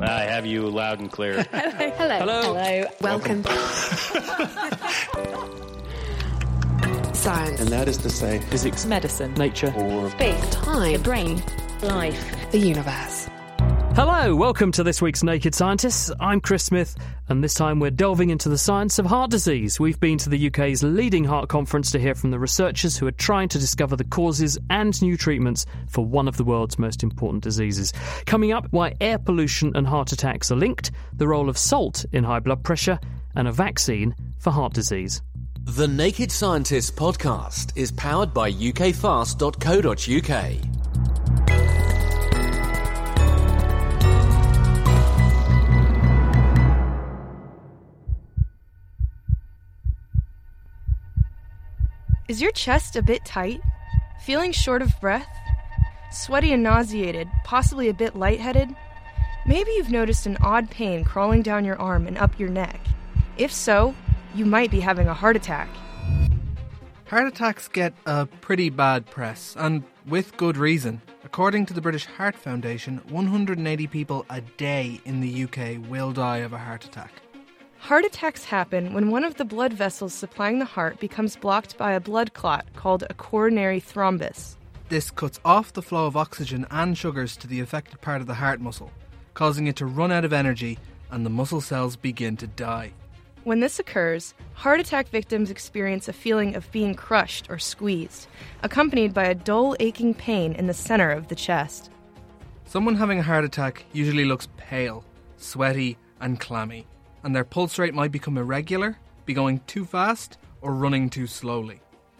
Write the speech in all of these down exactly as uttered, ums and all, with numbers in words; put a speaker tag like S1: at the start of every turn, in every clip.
S1: I have you loud and clear.
S2: Hello.
S3: Hello.
S2: Hello. Welcome. Science.
S4: And that is to say,
S3: Physics,
S2: Medicine.
S3: nature,
S4: or
S2: Space. Time.
S5: The brain.
S2: Life. The universe.
S3: Hello, welcome to this week's Naked Scientists. I'm Chris Smith, and this time we're delving into the science of heart disease. We've been to the U K's leading heart conference to hear from the researchers who are trying to discover the causes and new treatments for one of the world's most important diseases. Coming up, why air pollution and heart attacks are linked, the role of salt in high blood pressure, and a vaccine for heart disease.
S6: The Naked Scientists podcast is powered by U K fast dot co dot U K.
S7: Is your chest a bit tight? Feeling short of breath? Sweaty and nauseated, possibly a bit lightheaded? Maybe you've noticed an odd pain crawling down your arm and up your neck. If so, you might be having a heart attack.
S8: Heart attacks get a pretty bad press, and with good reason. According to the British Heart Foundation, one hundred eighty people a day in the U K will die of a heart attack.
S7: Heart attacks happen when one of the blood vessels supplying the heart becomes blocked by a blood clot called a coronary thrombus.
S8: This cuts off the flow of oxygen and sugars to the affected part of the heart muscle, causing it to run out of energy and the muscle cells begin to die.
S7: When this occurs, heart attack victims experience a feeling of being crushed or squeezed, accompanied by a dull aching pain in the center of the chest.
S8: Someone having a heart attack usually looks pale, sweaty and clammy, and their pulse rate might become irregular, be going too fast, or running too slowly.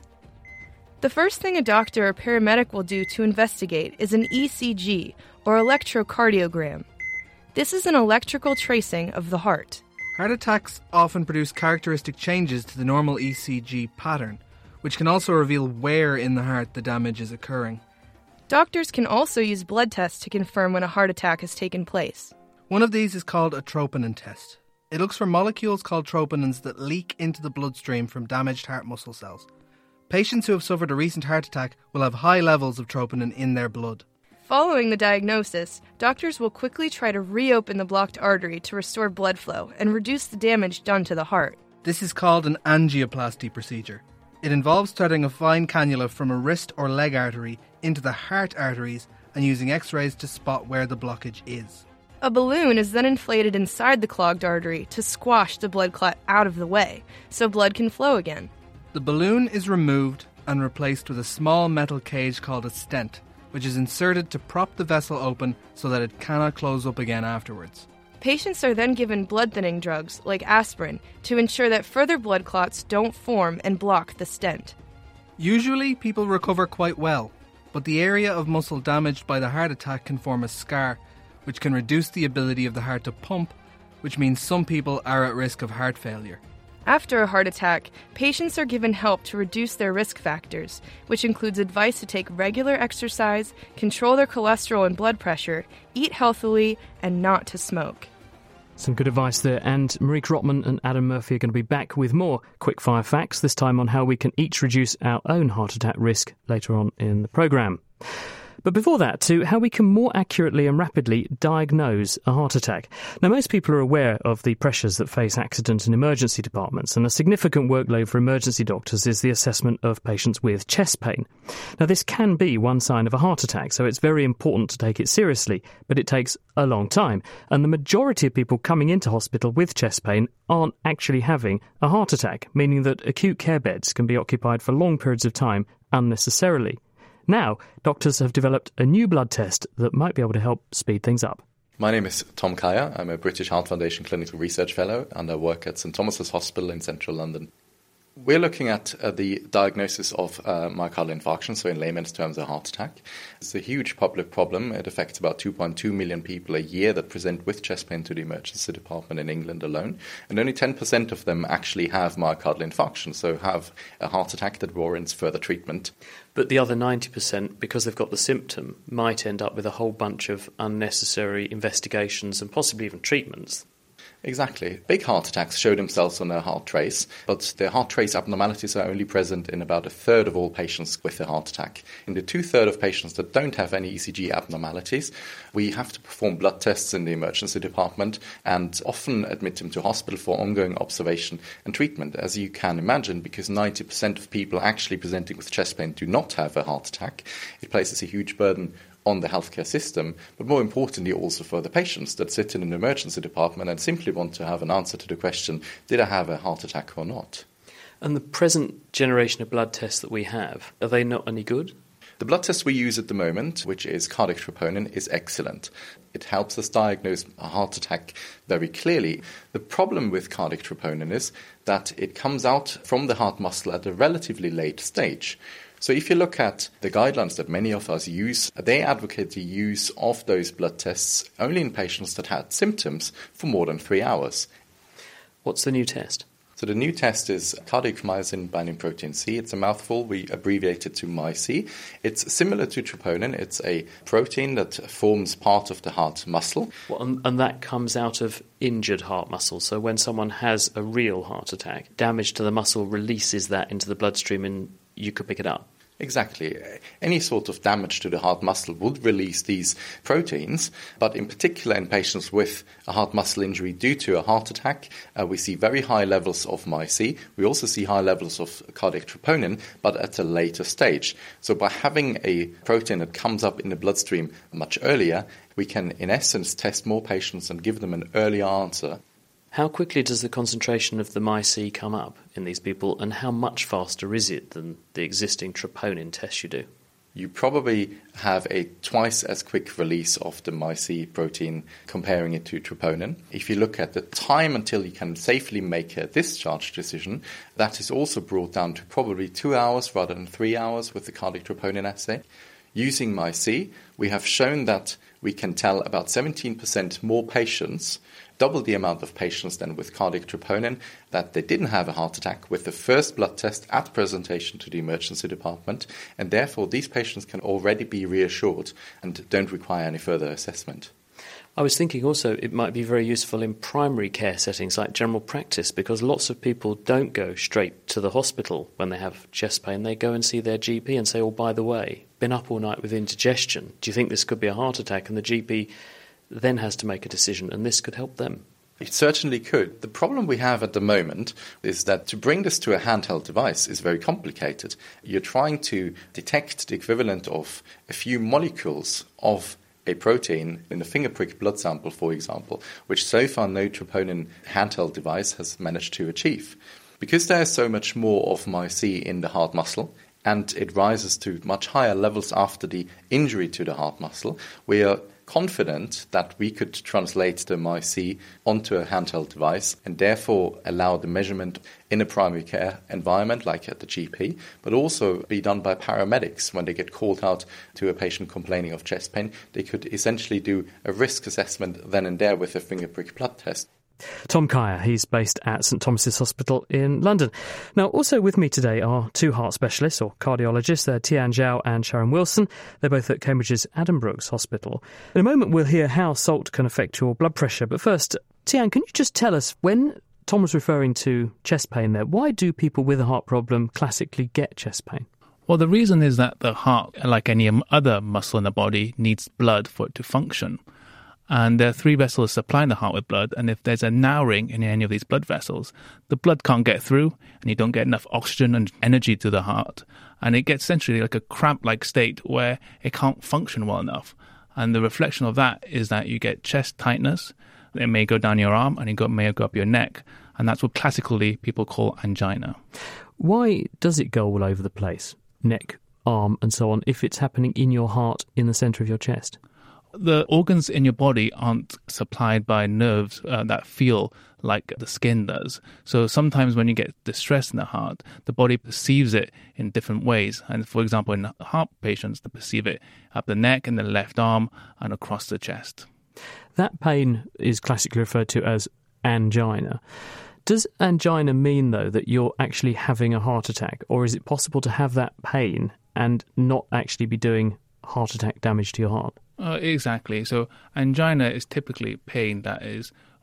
S7: The first thing a doctor or paramedic will do to investigate is an E C G, or electrocardiogram. This is an electrical tracing of the heart.
S8: Heart attacks often produce characteristic changes to the normal E C G pattern, which can also reveal where in the heart the damage is occurring.
S7: Doctors can also use blood tests to confirm when a heart attack has taken place.
S8: One of these is called a troponin test. It looks for molecules called troponins that leak into the bloodstream from damaged heart muscle cells. Patients who have suffered a recent heart attack will have high levels of troponin in their blood.
S7: Following the diagnosis, doctors will quickly try to reopen the blocked artery to restore blood flow and reduce the damage done to the heart.
S8: This is called an angioplasty procedure. It involves threading a fine cannula from a wrist or leg artery into the heart arteries and using x-rays to spot where the blockage is.
S7: A balloon is then inflated inside the clogged artery to squash the blood clot out of the way, so blood can flow again.
S8: The balloon is removed and replaced with a small metal cage called a stent, which is inserted to prop the vessel open so that it cannot close up again afterwards.
S7: Patients are then given blood-thinning drugs, like aspirin, to ensure that further blood clots don't form and block the stent.
S8: Usually, people recover quite well, but the area of muscle damaged by the heart attack can form a scar, which can reduce the ability of the heart to pump, which means some people are at risk of heart failure.
S7: After a heart attack, patients are given help to reduce their risk factors, which includes advice to take regular exercise, control their cholesterol and blood pressure, eat healthily, and not to smoke.
S3: Some good advice there, and Marie Rotman and Adam Murphy are going to be back with more quick-fire facts, this time on how we can each reduce our own heart attack risk later on in the programme. But before that, to how we can more accurately and rapidly diagnose a heart attack. Now, most people are aware of the pressures that face accident and emergency departments, and a significant workload for emergency doctors is the assessment of patients with chest pain. Now, this can be one sign of a heart attack, so it's very important to take it seriously, but it takes a long time, and the majority of people coming into hospital with chest pain aren't actually having a heart attack, meaning that acute care beds can be occupied for long periods of time unnecessarily. Now, doctors have developed a new blood test that might be able to help speed things up.
S9: My name is Tom Kaya. I'm a British Heart Foundation Clinical Research Fellow and I work at St Thomas's Hospital in central London. We're looking at uh, the diagnosis of uh, myocardial infarction, so in layman's terms, a heart attack. It's a huge public problem. It affects about two point two million people a year that present with chest pain to the emergency department in England alone. And only ten percent of them actually have myocardial infarction, so have a heart attack that warrants further treatment.
S10: But the other ninety percent, because they've got the symptom, might end up with a whole bunch of unnecessary investigations and possibly even treatments.
S9: Exactly. Big heart attacks show themselves on their heart trace, but the heart trace abnormalities are only present in about a third of all patients with a heart attack. In the two-thirds of patients that don't have any E C G abnormalities, we have to perform blood tests in the emergency department and often admit them to hospital for ongoing observation and treatment, as you can imagine, because ninety percent of people actually presenting with chest pain do not have a heart attack. It places a huge burden on the healthcare system, but more importantly also for the patients that sit in an emergency department and simply want to have an answer to the question, did I have a heart attack or not?
S10: And the present generation of blood tests that we have, are they not any good?
S9: The blood test we use at the moment, which is cardiac troponin, is excellent. It helps us diagnose a heart attack very clearly. The problem with cardiac troponin is that it comes out from the heart muscle at a relatively late stage. So if you look at the guidelines that many of us use, they advocate the use of those blood tests only in patients that had symptoms for more than three hours.
S10: What's the new test?
S9: So the new test is cardiac myosin binding protein C. It's a mouthful. We abbreviate it to M Y C. It's similar to troponin. It's a protein that forms part of the heart muscle.
S10: Well, and, and that comes out of injured heart muscle. So when someone has a real heart attack, damage to the muscle releases that into the bloodstream and you could pick it up.
S9: Exactly. Any sort of damage to the heart muscle would release these proteins, but in particular in patients with a heart muscle injury due to a heart attack, uh, we see very high levels of M Y C. We also see high levels of cardiac troponin, but at a later stage. So by having a protein that comes up in the bloodstream much earlier, we can in essence test more patients and give them an earlier answer.
S10: How quickly does the concentration of the M Y C come up in these people, and how much faster is it than the existing troponin test you do?
S9: You probably have a twice as quick release of the M Y C protein comparing it to troponin. If you look at the time until you can safely make a discharge decision, that is also brought down to probably two hours rather than three hours with the cardiac troponin assay. Using M Y C, we have shown that we can tell about seventeen percent more patients, double the amount of patients than with cardiac troponin, that they didn't have a heart attack with the first blood test at presentation to the emergency department, and therefore these patients can already be reassured and don't require any further assessment.
S10: I was thinking also it might be very useful in primary care settings like general practice, because lots of people don't go straight to the hospital when they have chest pain. They go and see their G P and say, oh, by the way, been up all night with indigestion. Do you think this could be a heart attack? And the G P then has to make a decision, and this could help them.
S9: It certainly could. The problem we have at the moment is that to bring this to a handheld device is very complicated. You're trying to detect the equivalent of a few molecules of a protein in a finger prick blood sample, for example, which so far no troponin handheld device has managed to achieve. Because there is so much more of M Y C in the heart muscle, and it rises to much higher levels after the injury to the heart muscle, we are confident that we could translate the M Y C onto a handheld device and therefore allow the measurement in a primary care environment like at the G P, but also be done by paramedics when they get called out to a patient complaining of chest pain. They could essentially do a risk assessment then and there with a finger prick blood test.
S3: Tom Kaya, he's based at St Thomas's Hospital in London. Now, also with me today are two heart specialists, or cardiologists. They're Tian Zhao and Sharon Wilson. They're both at Cambridge's Addenbrooke's Hospital. In a moment, we'll hear how salt can affect your blood pressure. But first, Tian, can you just tell us, when Tom was referring to chest pain there, why do people with a heart problem classically get chest pain?
S4: Well, the reason is that the heart, like any other muscle in the body, needs blood for it to function. And there are three vessels supplying the heart with blood, and if there's a narrowing in any of these blood vessels, the blood can't get through, and you don't get enough oxygen and energy to the heart. And it gets essentially like a cramp-like state where it can't function well enough. And the reflection of that is that you get chest tightness. It may go down your arm, and it may go up your neck. And that's what classically people call angina.
S3: Why does it go all over the place, neck, arm, and so on, if it's happening in your heart, in the centre of your chest?
S4: The organs in your body aren't supplied by nerves uh, that feel like the skin does. So sometimes when you get distress in the heart, the body perceives it in different ways. And for example, in heart patients, they perceive it up the neck, in the left arm, and across the chest.
S3: That pain is classically referred to as angina. Does angina mean, though, that you're actually having a heart attack? Or is it possible to have that pain and not actually be doing heart attack damage to your heart?
S4: Uh, exactly. So angina is typically pain that is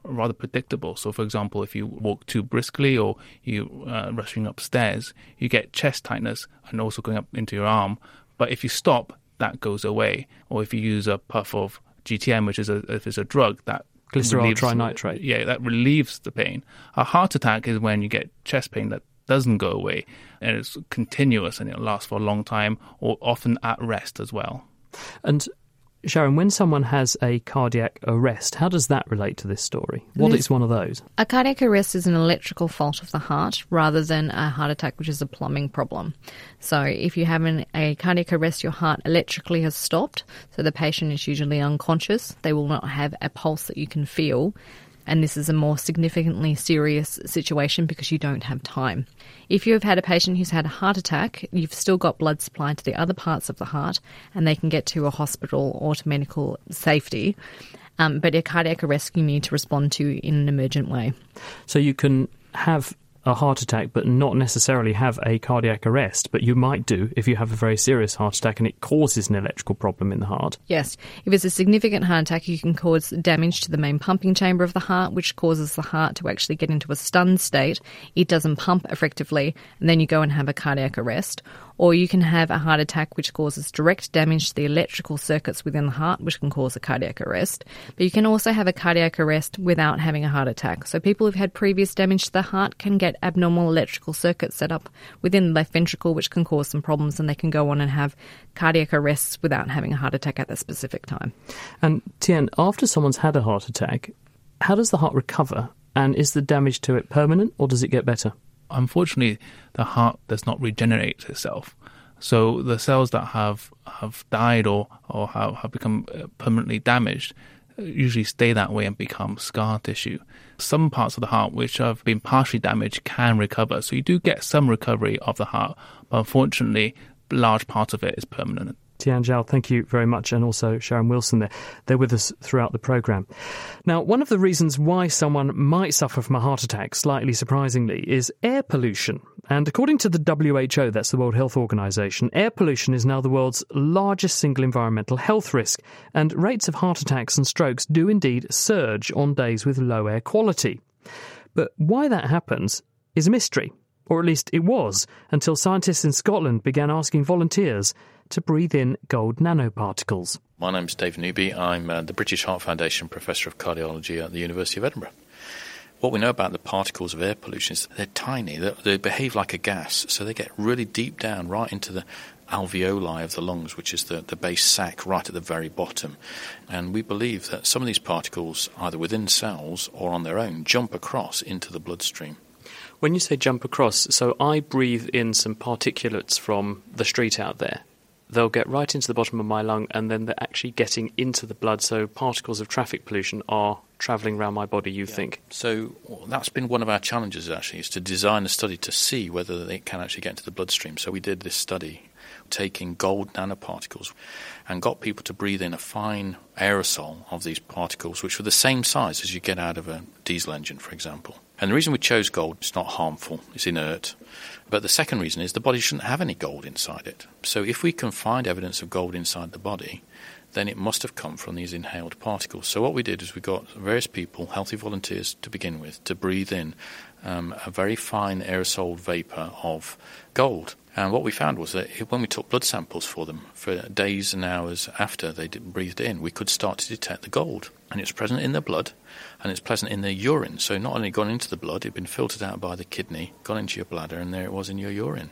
S4: rather predictable. So, for example, if you walk too briskly or you uh, rushing upstairs, you get chest tightness and also going up into your arm. But if you stop, that goes away. Or if you use a puff of G T M, which is a, if it's a drug, that
S3: glycerol
S4: relieves,
S3: trinitrate.
S4: Yeah, that relieves the pain. A heart attack is when you get chest pain that doesn't go away, and it's continuous and it lasts for a long time, or often at rest as well.
S3: And Sharon, when someone has a cardiac arrest, how does that relate to this story? What is one of those?
S5: A cardiac arrest is an electrical fault of the heart rather than a heart attack, which is a plumbing problem. So if you have an, a cardiac arrest, your heart electrically has stopped, so the patient is usually unconscious. They will not have a pulse that you can feel. And this is a more significantly serious situation because you don't have time. If you have had a patient who's had a heart attack, you've still got blood supply to the other parts of the heart and they can get to a hospital or to medical safety. Um, but a cardiac arrest you need to respond to in an emergent way.
S3: So you can have a heart attack but not necessarily have a cardiac arrest, but you might do if you have a very serious heart attack and it causes an electrical problem in the heart.
S5: Yes. If it's a significant heart attack, you can cause damage to the main pumping chamber of the heart, which causes the heart to actually get into a stunned state. It doesn't pump effectively, and then you go and have a cardiac arrest. Or you can have a heart attack which causes direct damage to the electrical circuits within the heart, which can cause a cardiac arrest. But you can also have a cardiac arrest without having a heart attack. So people who've had previous damage to the heart can get abnormal electrical circuits set up within the left ventricle, which can cause some problems, and they can go on and have cardiac arrests without having a heart attack at that specific time.
S3: And Tien, after someone's had a heart attack, how does the heart recover? And is the damage to it permanent, or does it get better?
S4: Unfortunately, the heart does not regenerate itself. So the cells that have, have died or, or have, have become permanently damaged usually stay that way and become scar tissue. Some parts of the heart which have been partially damaged can recover. So you do get some recovery of the heart, but unfortunately, a large part of it is permanent.
S3: Tien Zhao, thank you very much, and also Sharon Wilson there. They're with us throughout the programme. Now, one of the reasons why someone might suffer from a heart attack, slightly surprisingly, is air pollution. And according to the W H O, that's the World Health Organization, air pollution is now the world's largest single environmental health risk, and rates of heart attacks and strokes do indeed surge on days with low air quality. But why that happens is a mystery, or at least it was, until scientists in Scotland began asking volunteers to breathe in gold nanoparticles.
S11: My name's Dave Newby. I'm uh, the British Heart Foundation Professor of Cardiology at the University of Edinburgh. What we know about the particles of air pollution is that they're tiny. They, they behave like a gas, so they get really deep down, right into the alveoli of the lungs, which is the, the base sac right at the very bottom. And we believe that some of these particles, either within cells or on their own, jump across into the bloodstream.
S10: When you say jump across, so I breathe in some particulates from the street out there. They'll get right into the bottom of my lung, and then they're actually getting into the blood, so particles of traffic pollution are travelling around my body, you yeah. think?
S11: So well, that's been one of our challenges, actually, is to design a study to see whether they can actually get into the bloodstream. So we did this study taking gold nanoparticles and got people to breathe in a fine aerosol of these particles, which were the same size as you get out of a diesel engine, for example. And the reason we chose gold, it's not harmful, it's inert. But the second reason is the body shouldn't have any gold inside it. So if we can find evidence of gold inside the body, then it must have come from these inhaled particles. So what we did is we got various people, healthy volunteers to begin with, to breathe in um, a very fine aerosol vapour of gold. And what we found was that when we took blood samples for them, for days and hours after they breathed in, we could start to detect the gold. And it's present in the blood, and it's present in the urine. So not only gone into the blood, it had been filtered out by the kidney, gone into your bladder, and there it was in your urine.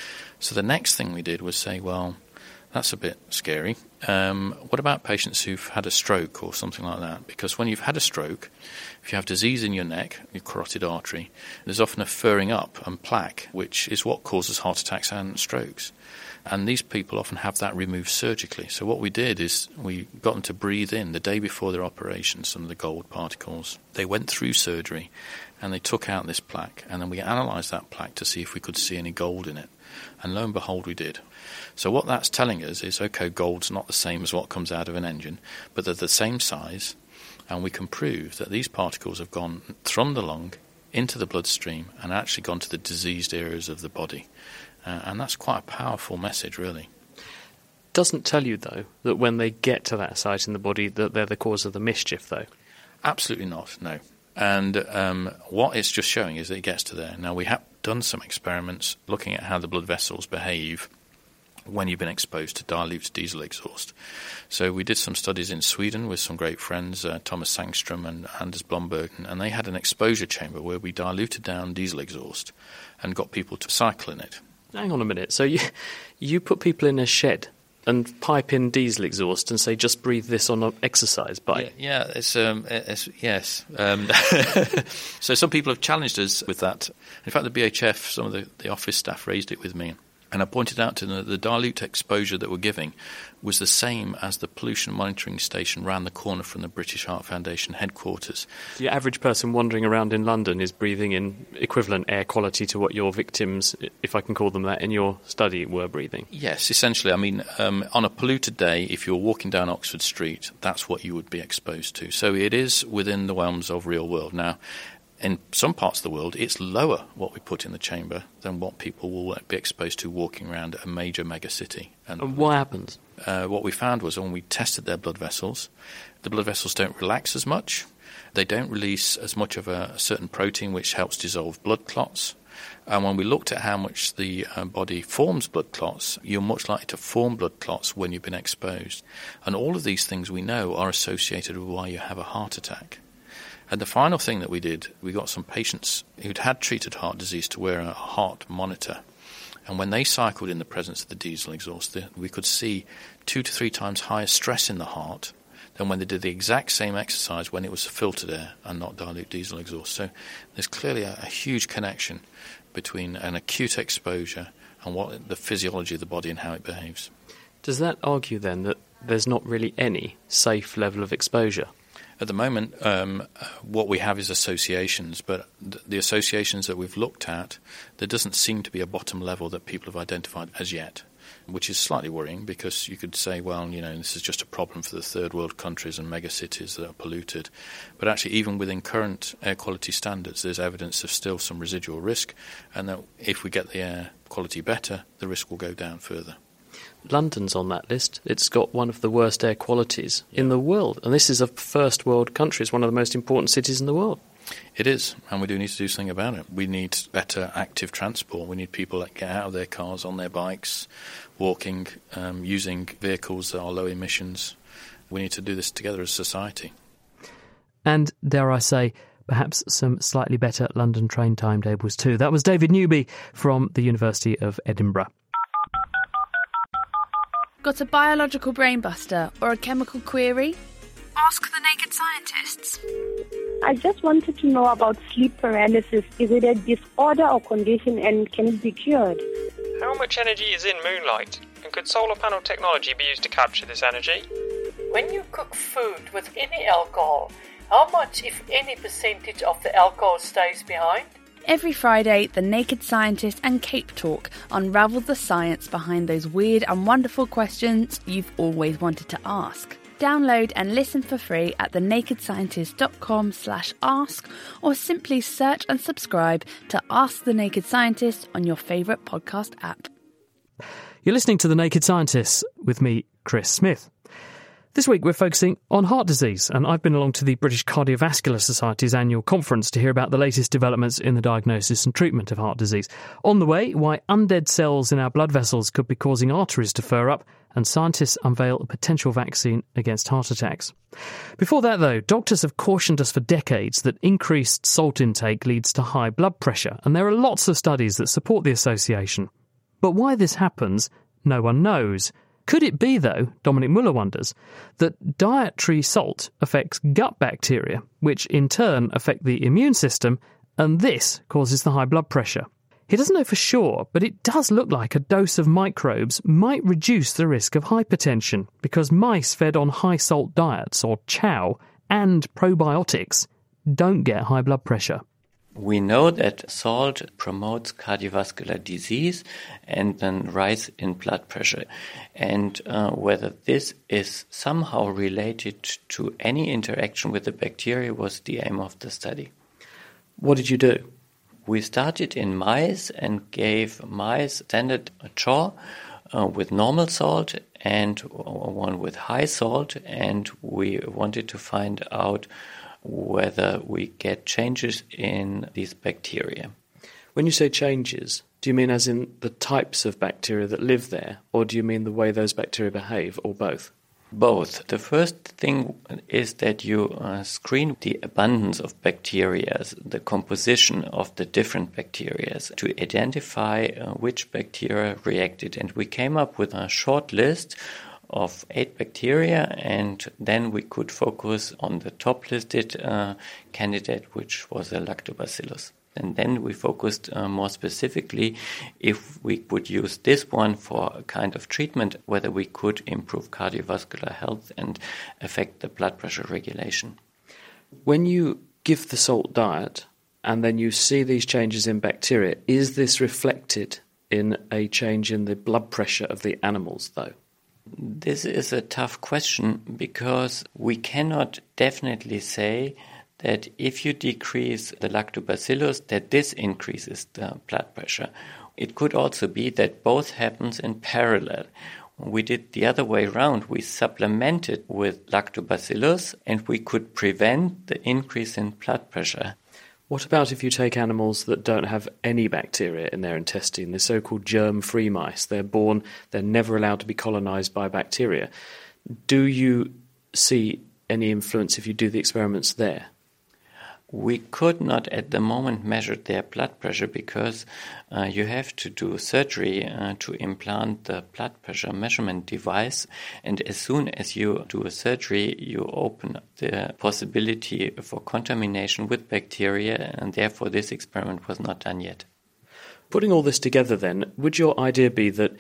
S11: So the next thing we did was say, well, that's a bit scary. Um, what about patients who've had a stroke or something like that? Because when you've had a stroke, if you have disease in your neck, your carotid artery, there's often a furring up and plaque, which is what causes heart attacks and strokes. And these people often have that removed surgically. So what we did is we got them to breathe in the day before their operation some of the gold particles. They went through surgery and they took out this plaque, and then we analysed that plaque to see if we could see any gold in it. And lo and behold, we did. So what that's telling us is, okay, gold's not the same as what comes out of an engine, but they're the same size, and we can prove that these particles have gone from the lung into the bloodstream and actually gone to the diseased areas of the body. Uh, and that's quite a powerful message, really.
S10: Doesn't tell you, though, that when they get to that site in the body that they're the cause of the mischief, though?
S11: Absolutely not, no. And um, what it's just showing is that it gets to there. Now, we have done some experiments looking at how the blood vessels behave when you've been exposed to dilute diesel exhaust. So we did some studies in Sweden with some great friends, uh, Thomas Sangström and Anders Blomberg, and they had an exposure chamber where we diluted down diesel exhaust and got people to cycle in it.
S10: Hang on a minute. So you you put people in a shed and pipe in diesel exhaust and say, just breathe this on an exercise bike?
S11: Yeah, yeah it's, um, it's yes. Um, so some people have challenged us with that. In fact, the B H F, some of the, the office staff raised it with me. And I pointed out to them that the dilute exposure that we're giving was the same as the pollution monitoring station round the corner from the British Heart Foundation headquarters.
S10: The average person wandering around in London is breathing in equivalent air quality to what your victims, if I can call them that, in your study were breathing?
S11: Yes, essentially. I mean, um, on a polluted day, if you're walking down Oxford Street, that's what you would be exposed to. So it is within the realms of real world. Now, in some parts of the world, it's lower what we put in the chamber than what people will be exposed to walking around a major megacity.
S10: And, and what happens?
S11: Uh, what we found was when we tested their blood vessels, the blood vessels don't relax as much. They don't release as much of a, a certain protein which helps dissolve blood clots. And when we looked at how much the uh, body forms blood clots, you're much likely to form blood clots when you've been exposed. And all of these things we know are associated with why you have a heart attack. And the final thing that we did, we got some patients who'd had treated heart disease to wear a heart monitor. And when they cycled in the presence of the diesel exhaust, we could see two to three times higher stress in the heart than when they did the exact same exercise when it was filtered air and not dilute diesel exhaust. So there's clearly a, a huge connection between an acute exposure and what the physiology of the body and how it behaves.
S10: Does that argue then that there's not really any safe level of exposure?
S11: At the moment, um, what we have is associations, but th- the associations that we've looked at, there doesn't seem to be a bottom level that people have identified as yet, which is slightly worrying because you could say, well, you know, this is just a problem for the third world countries and megacities that are polluted. But actually, even within current air quality standards, there's evidence of still some residual risk, and that if we get the air quality better, the risk will go down further.
S10: London's on that list. It's got one of the worst air qualities yeah. in the world. And this is a first world country. It's one of the most important cities in the world.
S11: It is, and we do need to do something about it. We need better active transport. We need people that get out of their cars, on their bikes, walking, um, using vehicles that are low emissions. We need to do this together as a society.
S3: And, dare I say, perhaps some slightly better London train timetables too. That was David Newby from the University of Edinburgh.
S12: Got a biological brainbuster or a chemical query? Ask the Naked Scientists.
S13: I just wanted to know about sleep paralysis. Is it a disorder or condition, and can it be cured?
S14: How much energy is in moonlight, and could solar panel technology be used to capture this energy?
S15: When you cook food with any alcohol, how much, if any, percentage of the alcohol stays behind?
S12: Every Friday, The Naked Scientist and Cape Talk unravel the science behind those weird and wonderful questions you've always wanted to ask. Download and listen for free at thenakedscientist.com slash ask, or simply search and subscribe to Ask the Naked Scientist on your favourite podcast app.
S3: You're listening to The Naked Scientists with me, Chris Smith. This week we're focusing on heart disease, and I've been along to the British Cardiovascular Society's annual conference to hear about the latest developments in the diagnosis and treatment of heart disease. On the way, why undead cells in our blood vessels could be causing arteries to fur up, and scientists unveil a potential vaccine against heart attacks. Before that, though, doctors have cautioned us for decades that increased salt intake leads to high blood pressure, and there are lots of studies that support the association. But why this happens, no one knows. Could it be, though, Dominic Muller wonders, that dietary salt affects gut bacteria, which in turn affect the immune system, and this causes the high blood pressure? He doesn't know for sure, but it does look like a dose of microbes might reduce the risk of hypertension, because mice fed on high-salt diets, or chow, and probiotics don't get high blood pressure.
S16: We know that salt promotes cardiovascular disease and then rise in blood pressure. And uh, whether this is somehow related to any interaction with the bacteria was the aim of the study.
S10: What did you do?
S16: We started in mice and gave mice standard jaw uh, with normal salt and one with high salt, and we wanted to find out whether we get changes in these bacteria.
S10: When you say changes, do you mean as in the types of bacteria that live there, or do you mean the way those bacteria behave, or both?
S16: Both. The first thing is that you uh, screen the abundance of bacteria, the composition of the different bacteria, to identify uh, which bacteria reacted. And we came up with a short list of eight bacteria, and then we could focus on the top listed uh, candidate, which was a lactobacillus. And then we focused uh, more specifically if we would use this one for a kind of treatment, whether we could improve cardiovascular health and affect the blood pressure regulation.
S10: When you give the salt diet and then you see these changes in bacteria, is this reflected in a change in the blood pressure of the animals, though?
S16: This is a tough question because we cannot definitely say that if you decrease the lactobacillus, that this increases the blood pressure. It could also be that both happens in parallel. We did the other way around. We supplemented with lactobacillus and we could prevent the increase in blood pressure.
S10: What about if you take animals that don't have any bacteria in their intestine, the so-called germ-free mice? They're born, they're never allowed to be colonized by bacteria. Do you see any influence if you do the experiments there?
S16: We could not at the moment measure their blood pressure because uh, you have to do surgery uh, to implant the blood pressure measurement device. And as soon as you do a surgery, you open the possibility for contamination with bacteria, and therefore this experiment was not done yet.
S10: Putting all this together then, would your idea be that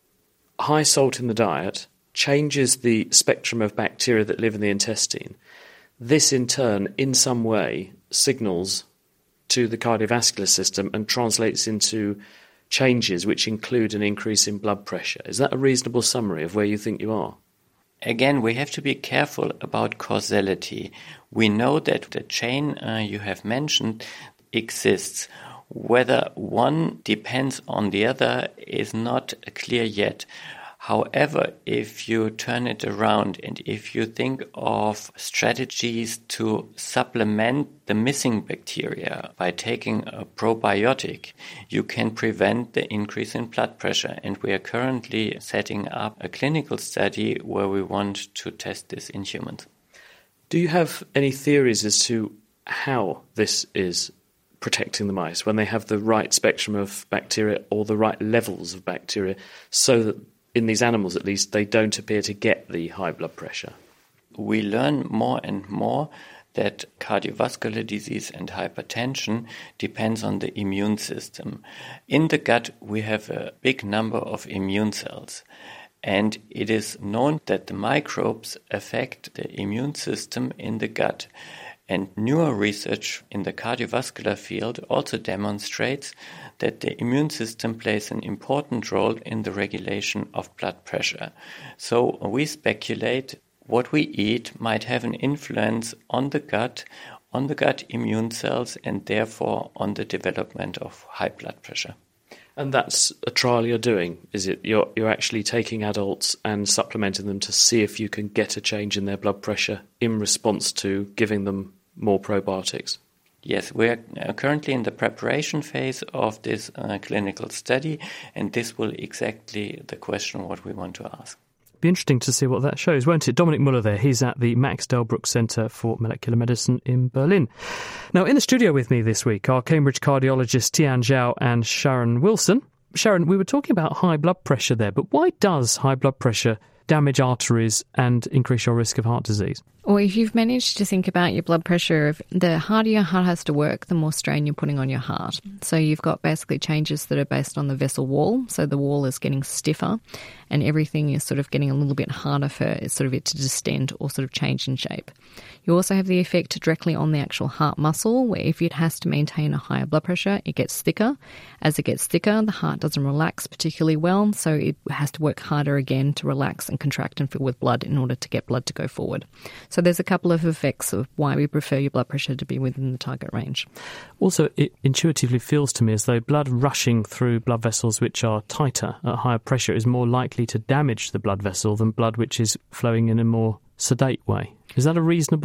S10: high salt in the diet changes the spectrum of bacteria that live in the intestine? This, in turn, in some way, signals to the cardiovascular system and translates into changes which include an increase in blood pressure. Is that a reasonable summary of where you think you are?
S16: Again, we have to be careful about causality. We know that the chain uh, you have mentioned exists. Whether one depends on the other is not clear yet. However, if you turn it around and if you think of strategies to supplement the missing bacteria by taking a probiotic, you can prevent the increase in blood pressure. And we are currently setting up a clinical study where we want to test this in humans.
S10: Do you have any theories as to how this is protecting the mice when they have the right spectrum of bacteria or the right levels of bacteria so that in these animals, at least, they don't appear to get the high blood pressure?
S16: We learn more and more that cardiovascular disease and hypertension depends on the immune system. In the gut, we have a big number of immune cells. And it is known that the microbes affect the immune system in the gut. And newer research in the cardiovascular field also demonstrates that the immune system plays an important role in the regulation of blood pressure. So we speculate what we eat might have an influence on the gut, on the gut immune cells, and therefore on the development of high blood pressure.
S10: And that's a trial you're doing, is it? You're, you're actually taking adults and supplementing them to see if you can get a change in their blood pressure in response to giving them more probiotics?
S16: Yes, we are currently in the preparation phase of this uh, clinical study, and this will exactly the question what we want to ask.
S3: Be interesting to see what that shows, won't it? Dominic Muller there, he's at the Max Delbruck Centre for Molecular Medicine in Berlin. Now, in the studio with me this week are Cambridge cardiologists Tian Zhao and Sharon Wilson. Sharon, we were talking about high blood pressure there, but why does high blood pressure damage arteries and increase your risk of heart disease?
S5: Or if you've managed to think about your blood pressure, the harder your heart has to work, the more strain you're putting on your heart. So you've got basically changes that are based on the vessel wall. So the wall is getting stiffer and everything is sort of getting a little bit harder for sort of it to distend or sort of change in shape. You also have the effect directly on the actual heart muscle, where if it has to maintain a higher blood pressure, it gets thicker. As it gets thicker, the heart doesn't relax particularly well, so it has to work harder again to relax and contract and fill with blood in order to get blood to go forward. So there's a couple of effects of why we prefer your blood pressure to be within the target range.
S3: Also, it intuitively feels to me as though blood rushing through blood vessels which are tighter at higher pressure is more likely to damage the blood vessel than blood which is flowing in a more sedate way. Is that a reasonable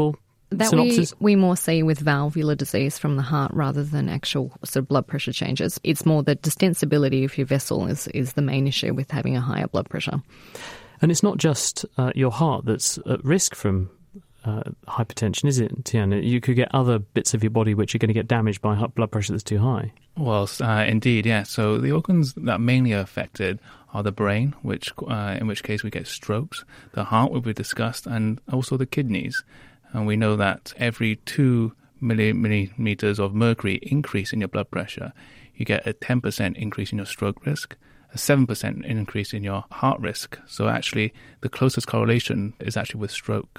S5: That
S3: synopsis?
S5: we, we more see with valvular disease from the heart rather than actual sort of blood pressure changes. It's more the distensibility of your vessel is, is the main issue with having a higher blood pressure.
S3: And it's not just uh, your heart that's at risk from uh, hypertension, is it, Tian? You could get other bits of your body which are going to get damaged by blood pressure that's too high.
S4: Well, uh, indeed, yeah. So the organs that mainly are affected are the brain, which uh, in which case we get strokes, the heart, which we discussed, and also the kidneys. And we know that every two milli- millimeters of mercury increase in your blood pressure, you get a ten percent increase in your stroke risk, a seven percent increase in your heart risk. So actually, the closest correlation is actually with stroke.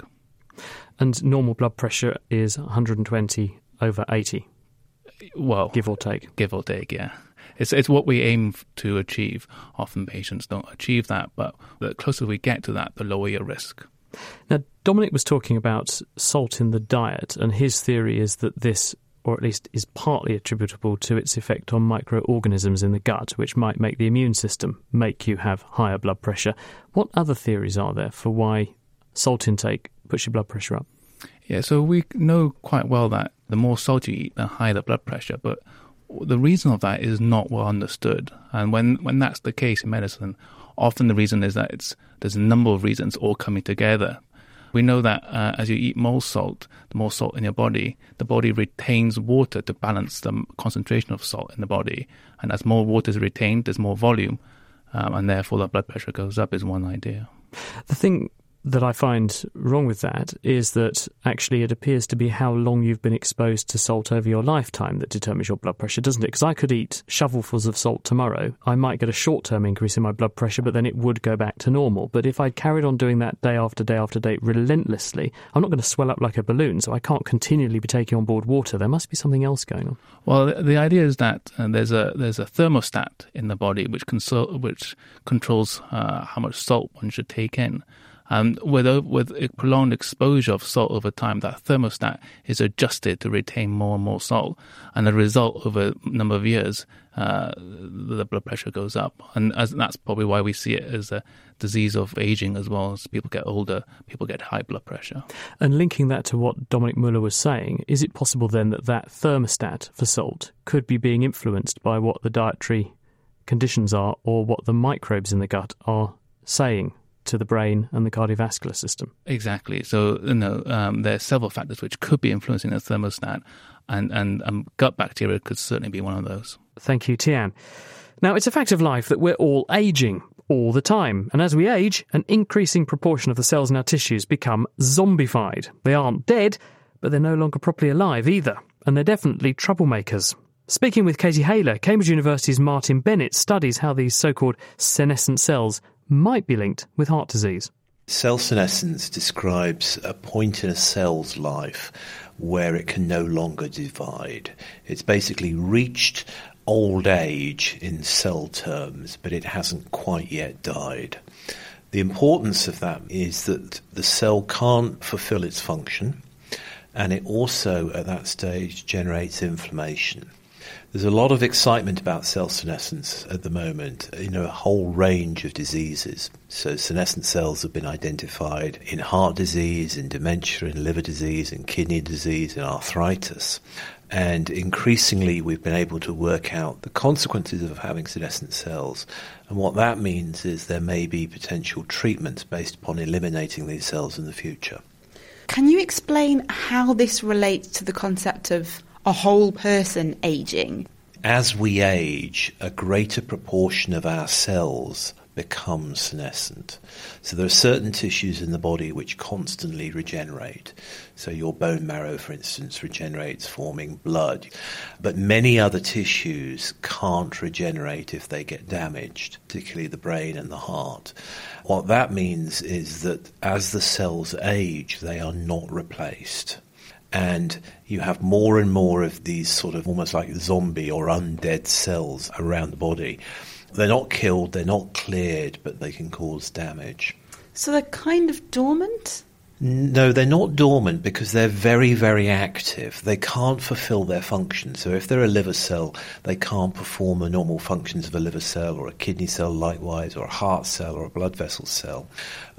S3: And normal blood pressure is one hundred twenty over eighty.
S4: Well,
S3: give or take.
S4: Give or take, yeah. It's it's what we aim to achieve. Often patients don't achieve that, but the closer we get to that, the lower your risk.
S3: Now, Dominic was talking about salt in the diet, and his theory is that this, or at least is partly attributable to its effect on microorganisms in the gut, which might make the immune system make you have higher blood pressure. What other theories are there for why salt intake puts your blood pressure up?
S4: Yeah, so we know quite well that the more salt you eat, the higher the blood pressure, but the reason of that is not well understood. And when, when that's the case in medicine, often the reason is that it's there's a number of reasons all coming together. We know that uh, as you eat more salt, the more salt in your body, the body retains water to balance the concentration of salt in the body. And as more water is retained, there's more volume, um, and therefore the blood pressure goes up is one idea.
S3: The thing that I find wrong with that is that actually it appears to be how long you've been exposed to salt over your lifetime that determines your blood pressure, doesn't it? Because I could eat shovelfuls of salt tomorrow. I might get a short-term increase in my blood pressure, but then it would go back to normal. But if I carried on doing that day after day after day relentlessly, I'm not going to swell up like a balloon, so I can't continually be taking on board water. There must be something else going on.
S4: Well, the, the idea is that uh, there's a there's a thermostat in the body which consol- which controls uh, how much salt one should take in. And with, a, with a prolonged exposure of salt over time, that thermostat is adjusted to retain more and more salt. And the result, over a number of years, uh, the blood pressure goes up. And as, that's probably why we see it as a disease of aging as well. As people get older, people get high blood pressure.
S3: And linking that to what Dominic Muller was saying, is it possible then that that thermostat for salt could be being influenced by what the dietary conditions are or what the microbes in the gut are saying to the brain and the cardiovascular system?
S4: Exactly. So, you know, um, there are several factors which could be influencing the thermostat, and, and um, gut bacteria could certainly be one of those.
S3: Thank you, Tian. Now, it's a fact of life that we're all ageing all the time, and as we age, an increasing proportion of the cells in our tissues become zombified. They aren't dead, but they're no longer properly alive either, and they're definitely troublemakers. Speaking with Katie Haylor, Cambridge University's Martin Bennett studies how these so-called senescent cells might be linked with heart disease.
S17: Cell senescence describes a point in a cell's life where it can no longer divide. It's basically reached old age in cell terms, but it hasn't quite yet died. The importance of that is that the cell can't fulfill its function, and it also, at that stage, generates inflammation. There's a lot of excitement about cell senescence at the moment in a whole range of diseases. So senescent cells have been identified in heart disease, in dementia, in liver disease, in kidney disease, in arthritis. And increasingly we've been able to work out the consequences of having senescent cells. And what that means is there may be potential treatments based upon eliminating these cells in the future.
S18: Can you explain how this relates to the concept of a whole person aging?
S17: As we age, a greater proportion of our cells become senescent. So there are certain tissues in the body which constantly regenerate. So your bone marrow, for instance, regenerates, forming blood. But many other tissues can't regenerate if they get damaged, particularly the brain and the heart. What that means is that as the cells age, they are not replaced. And you have more and more of these sort of almost like zombie or undead cells around the body. They're not killed, they're not cleared, but they can cause damage.
S18: So they're kind of dormant?
S17: No, they're not dormant because they're very, very active. They can't fulfill their function. So if they're a liver cell, they can't perform the normal functions of a liver cell, or a kidney cell likewise, or a heart cell or a blood vessel cell.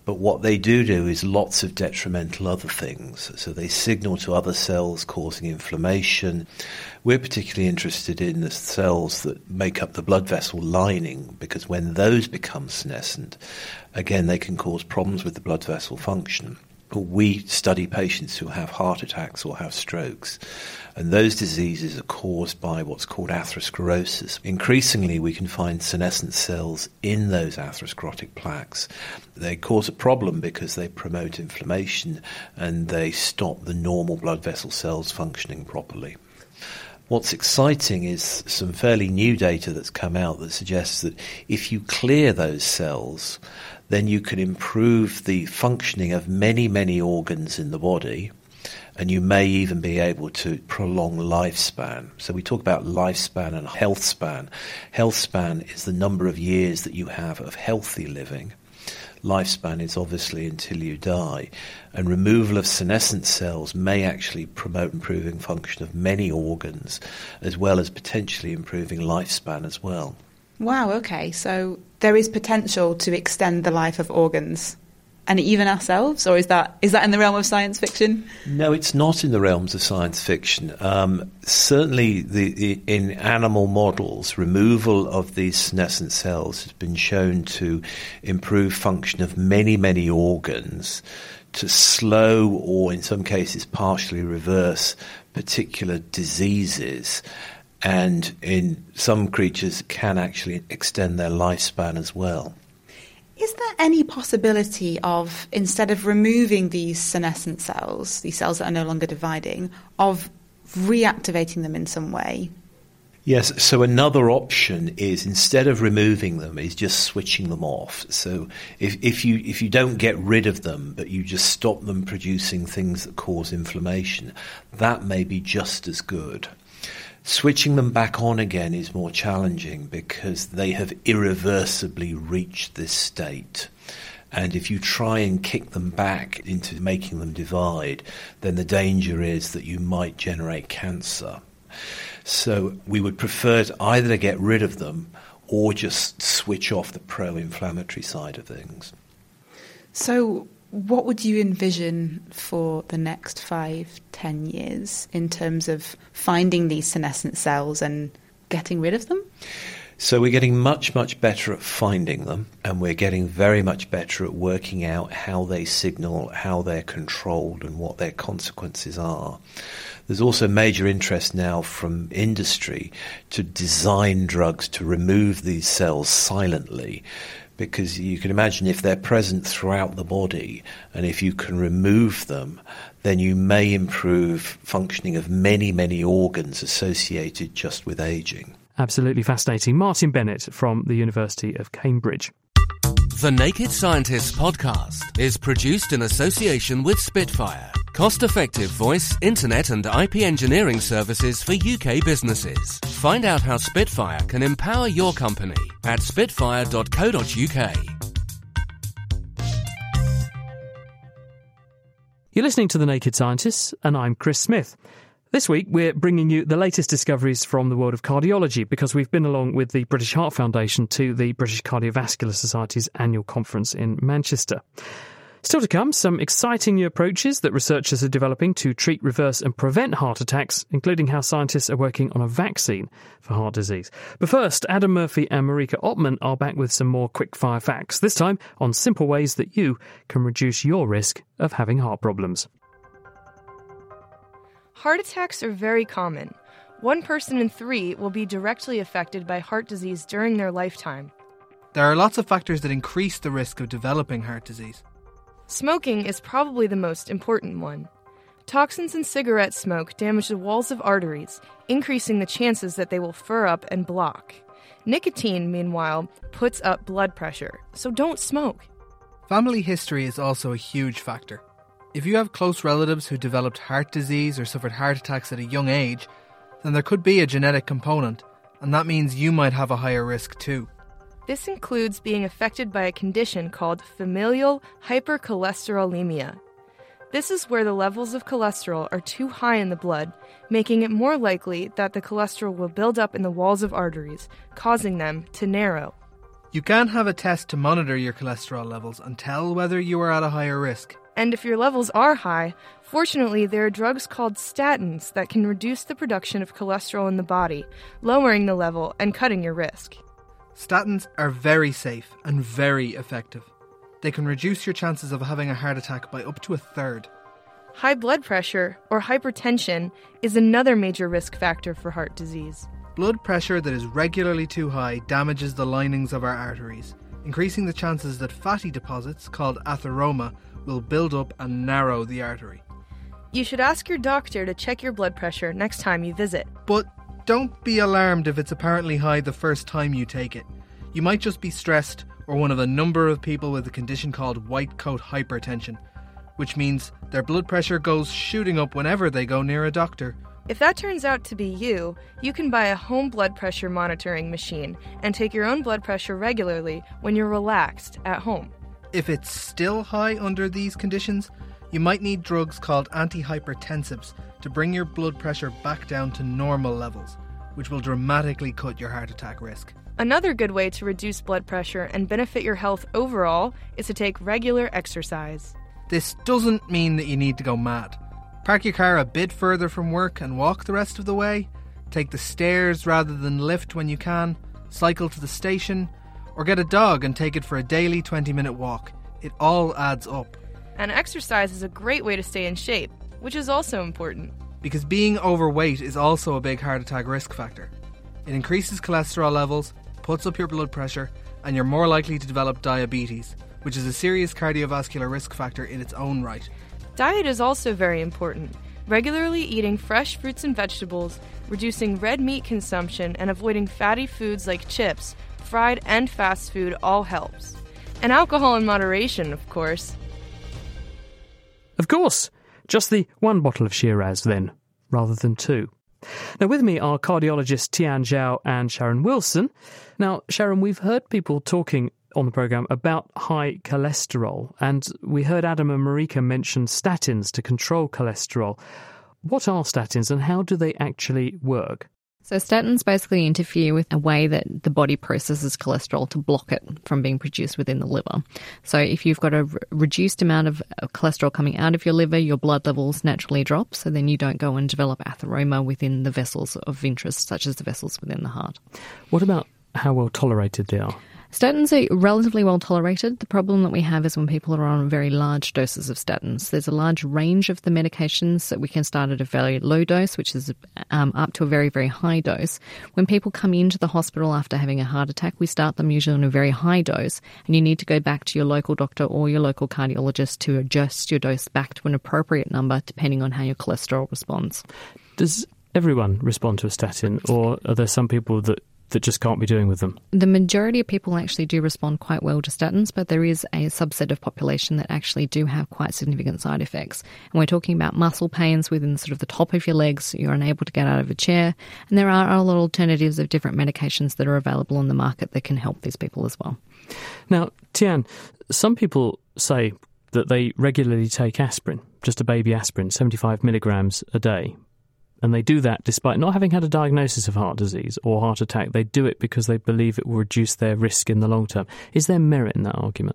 S17: But what they do do is lots of detrimental other things. So they signal to other cells causing inflammation. We're particularly interested in the cells that make up the blood vessel lining, because when those become senescent, again, they can cause problems with the blood vessel function. We study patients who have heart attacks or have strokes, and those diseases are caused by what's called atherosclerosis. Increasingly, we can find senescent cells in those atherosclerotic plaques. They cause a problem because they promote inflammation and they stop the normal blood vessel cells functioning properly. What's exciting is some fairly new data that's come out that suggests that if you clear those cells, then you can improve the functioning of many, many organs in the body, and you may even be able to prolong lifespan. So we talk about lifespan and health span. Health span is the number of years that you have of healthy living. Lifespan is obviously until you die. And removal of senescent cells may actually promote improving function of many organs, as well as potentially improving lifespan as well.
S18: Wow, okay. So there is potential to extend the life of organs and even ourselves, or is that is that in the realm of science fiction?
S17: No, it's not in the realms of science fiction. Um, certainly the, the, in animal models, removal of these senescent cells has been shown to improve function of many, many organs, to slow or in some cases partially reverse particular diseases, and in some creatures can actually extend their lifespan as well.
S18: Is there any possibility of, instead of removing these senescent cells, these cells that are no longer dividing, of reactivating them in some way?
S17: Yes, so another option is, instead of removing them, is just switching them off. So if, if you if you don't get rid of them, but you just stop them producing things that cause inflammation, that may be just as good. Switching them back on again is more challenging because they have irreversibly reached this state. And if you try and kick them back into making them divide, then the danger is that you might generate cancer. So we would prefer to either to get rid of them or just switch off the pro-inflammatory side of things.
S18: So what would you envision for the next five, ten years in terms of finding these senescent cells and getting rid of them?
S17: So we're getting much, much better at finding them, and we're getting very much better at working out how they signal, how they're controlled, and what their consequences are. There's also major interest now from industry to design drugs to remove these cells silently, because you can imagine if they're present throughout the body, and if you can remove them, then you may improve functioning of many, many organs associated just with aging.
S3: Absolutely fascinating. Martin Bennett from the University of Cambridge.
S6: The Naked Scientists podcast is produced in association with Spitfire, cost-effective voice, internet and I P engineering services for U K businesses. Find out how Spitfire can empower your company at spitfire dot co dot uk.
S3: You're listening to The Naked Scientists, and I'm Chris Smith. This week, we're bringing you the latest discoveries from the world of cardiology, because we've been along with the British Heart Foundation to the British Cardiovascular Society's annual conference in Manchester. Still to come, some exciting new approaches that researchers are developing to treat, reverse and prevent heart attacks, including how scientists are working on a vaccine for heart disease. But first, Adam Murphy and Marika Ottman are back with some more quick-fire facts, this time on simple ways that you can reduce your risk of having heart problems.
S7: Heart attacks are very common. One person in three will be directly affected by heart disease during their lifetime.
S8: There are lots of factors that increase the risk of developing heart disease.
S7: Smoking is probably the most important one. Toxins in cigarette smoke damage the walls of arteries, increasing the chances that they will fur up and block. Nicotine, meanwhile, puts up blood pressure, so don't smoke.
S8: Family history is also a huge factor. If you have close relatives who developed heart disease or suffered heart attacks at a young age, then there could be a genetic component, and that means you might have a higher risk too.
S7: This includes being affected by a condition called familial hypercholesterolemia. This is where the levels of cholesterol are too high in the blood, making it more likely that the cholesterol will build up in the walls of arteries, causing them to narrow.
S8: You can have a test to monitor your cholesterol levels and tell whether you are at a higher risk.
S7: And if your levels are high, fortunately there are drugs called statins that can reduce the production of cholesterol in the body, lowering the level and cutting your risk.
S8: Statins are very safe and very effective. They can reduce your chances of having a heart attack by up to a third.
S7: High blood pressure, or hypertension, is another major risk factor for heart disease.
S8: Blood pressure that is regularly too high damages the linings of our arteries, increasing the chances that fatty deposits, called atheroma, will build up and narrow the artery.
S7: You should ask your doctor to check your blood pressure next time you visit.
S8: But don't be alarmed if it's apparently high the first time you take it. You might just be stressed or one of a number of people with a condition called white coat hypertension, which means their blood pressure goes shooting up whenever they go near a doctor.
S7: If that turns out to be you, you can buy a home blood pressure monitoring machine and take your own blood pressure regularly when you're relaxed at home.
S8: If it's still high under these conditions, you might need drugs called antihypertensives to bring your blood pressure back down to normal levels, which will dramatically cut your heart attack risk.
S7: Another good way to reduce blood pressure and benefit your health overall is to take regular exercise.
S8: This doesn't mean that you need to go mad. Park your car a bit further from work and walk the rest of the way. Take the stairs rather than lift when you can. Cycle to the station. Or get a dog and take it for a daily twenty minute walk. It all adds up.
S7: And exercise is a great way to stay in shape, which is also important.
S8: Because being overweight is also a big heart attack risk factor. It increases cholesterol levels, puts up your blood pressure, and you're more likely to develop diabetes, which is a serious cardiovascular risk factor in its own right.
S7: Diet is also very important. Regularly eating fresh fruits and vegetables, reducing red meat consumption, and avoiding fatty foods like chips, fried and fast food all helps. And alcohol in moderation, of course.
S3: Of course! Just the one bottle of Shiraz, then, rather than two. Now, with me are cardiologists Tian Zhao and Sharon Wilson. Now, Sharon, we've heard people talking on the programme about high cholesterol, and we heard Adam and Marika mention statins to control cholesterol. What are statins and how do they actually work?
S5: So statins basically interfere with a way that the body processes cholesterol to block it from being produced within the liver. So if you've got a re- reduced amount of cholesterol coming out of your liver, your blood levels naturally drop, so then you don't go and develop atheroma within the vessels of interest, such as the vessels within the heart.
S3: What about how well tolerated they are?
S5: Statins are relatively well tolerated. The problem that we have is when people are on very large doses of statins. There's a large range of the medications that we can start at a very low dose, which is um, up to a very, very high dose. When people come into the hospital after having a heart attack, we start them usually on a very high dose, and you need to go back to your local doctor or your local cardiologist to adjust your dose back to an appropriate number depending on how your cholesterol responds.
S3: Does everyone respond to a statin, or are there some people that that just can't be doing with them?
S5: The majority of people actually do respond quite well to statins, but there is a subset of population that actually do have quite significant side effects. And we're talking about muscle pains within sort of the top of your legs, you're unable to get out of a chair, and there are other alternatives of different medications that are available on the market that can help these people as well.
S3: Now, Tian, some people say that they regularly take aspirin, just a baby aspirin, seventy-five milligrams a day. And they do that despite not having had a diagnosis of heart disease or heart attack. They do it because they believe it will reduce their risk in the long term. Is there merit in that argument?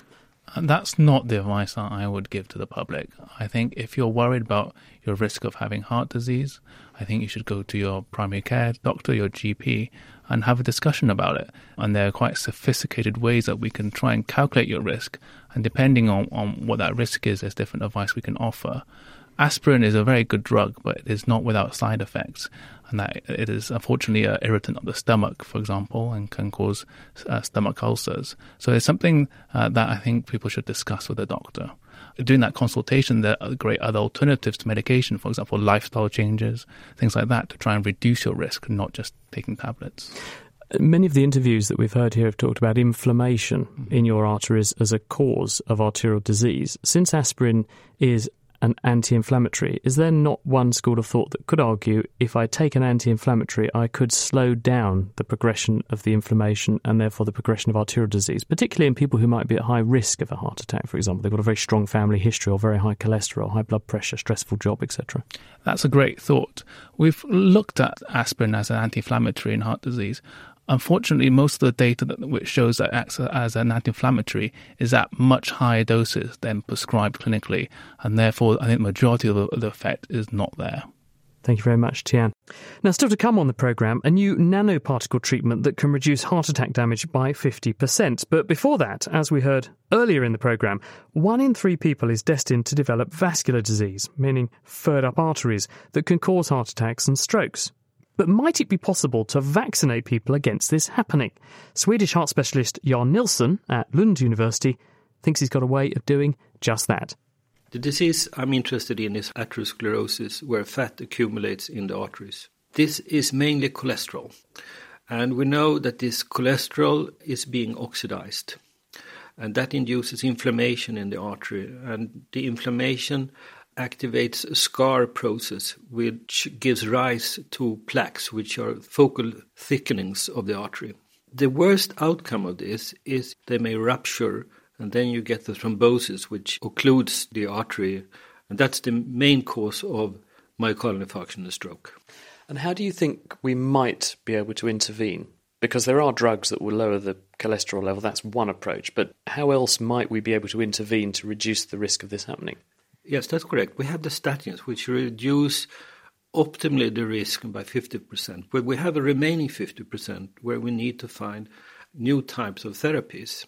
S4: That's not the advice that I would give to the public. I think if you're worried about your risk of having heart disease, I think you should go to your primary care doctor, your G P, and have a discussion about it. And there are quite sophisticated ways that we can try and calculate your risk. And depending on, on what that risk is, there's different advice we can offer. Aspirin is a very good drug, but it is not without side effects. And that it is unfortunately an irritant of the stomach, for example, and can cause uh, stomach ulcers. So it's something uh, that I think people should discuss with a doctor. During that consultation, there are great other alternatives to medication, for example, lifestyle changes, things like that, to try and reduce your risk, not just taking tablets.
S3: Many of the interviews that we've heard here have talked about inflammation mm-hmm. in your arteries as a cause of arterial disease. Since aspirin is an anti-inflammatory, is there not one school of thought that could argue if I take an anti-inflammatory, I could slow down the progression of the inflammation and therefore the progression of arterial disease, particularly in people who might be at high risk of a heart attack, for example? They've got a very strong family history or very high cholesterol, high blood pressure, stressful job, et cetera.
S4: That's a great thought. We've looked at aspirin as an anti-inflammatory in heart disease. Unfortunately, most of the data that which shows that it acts as an anti-inflammatory is at much higher doses than prescribed clinically, and therefore I think the majority of the, the effect is not there.
S3: Thank you very much, Tian. Now, still to come on the programme, a new nanoparticle treatment that can reduce heart attack damage by fifty percent. But before that, as we heard earlier in the programme, one in three people is destined to develop vascular disease, meaning furred-up arteries, that can cause heart attacks and strokes. But might it be possible to vaccinate people against this happening? Swedish heart specialist Jan Nilsson at Lund University thinks he's got a way of doing just that.
S19: The disease I'm interested in is atherosclerosis, where fat accumulates in the arteries. This is mainly cholesterol, and we know that this cholesterol is being oxidized, and that induces inflammation in the artery, and the inflammation activates a scar process which gives rise to plaques, which are focal thickenings of the artery. The worst outcome of this is they may rupture, and then you get the thrombosis, which occludes the artery, and that's the main cause of myocardial infarction and stroke.
S10: And how do you think we might be able to intervene? Because there are drugs that will lower the cholesterol level, that's one approach, but how else might we be able to intervene to reduce the risk of this happening?
S19: Yes, that's correct. We have the statins, which reduce optimally the risk by fifty percent, but we have a remaining fifty percent where we need to find new types of therapies.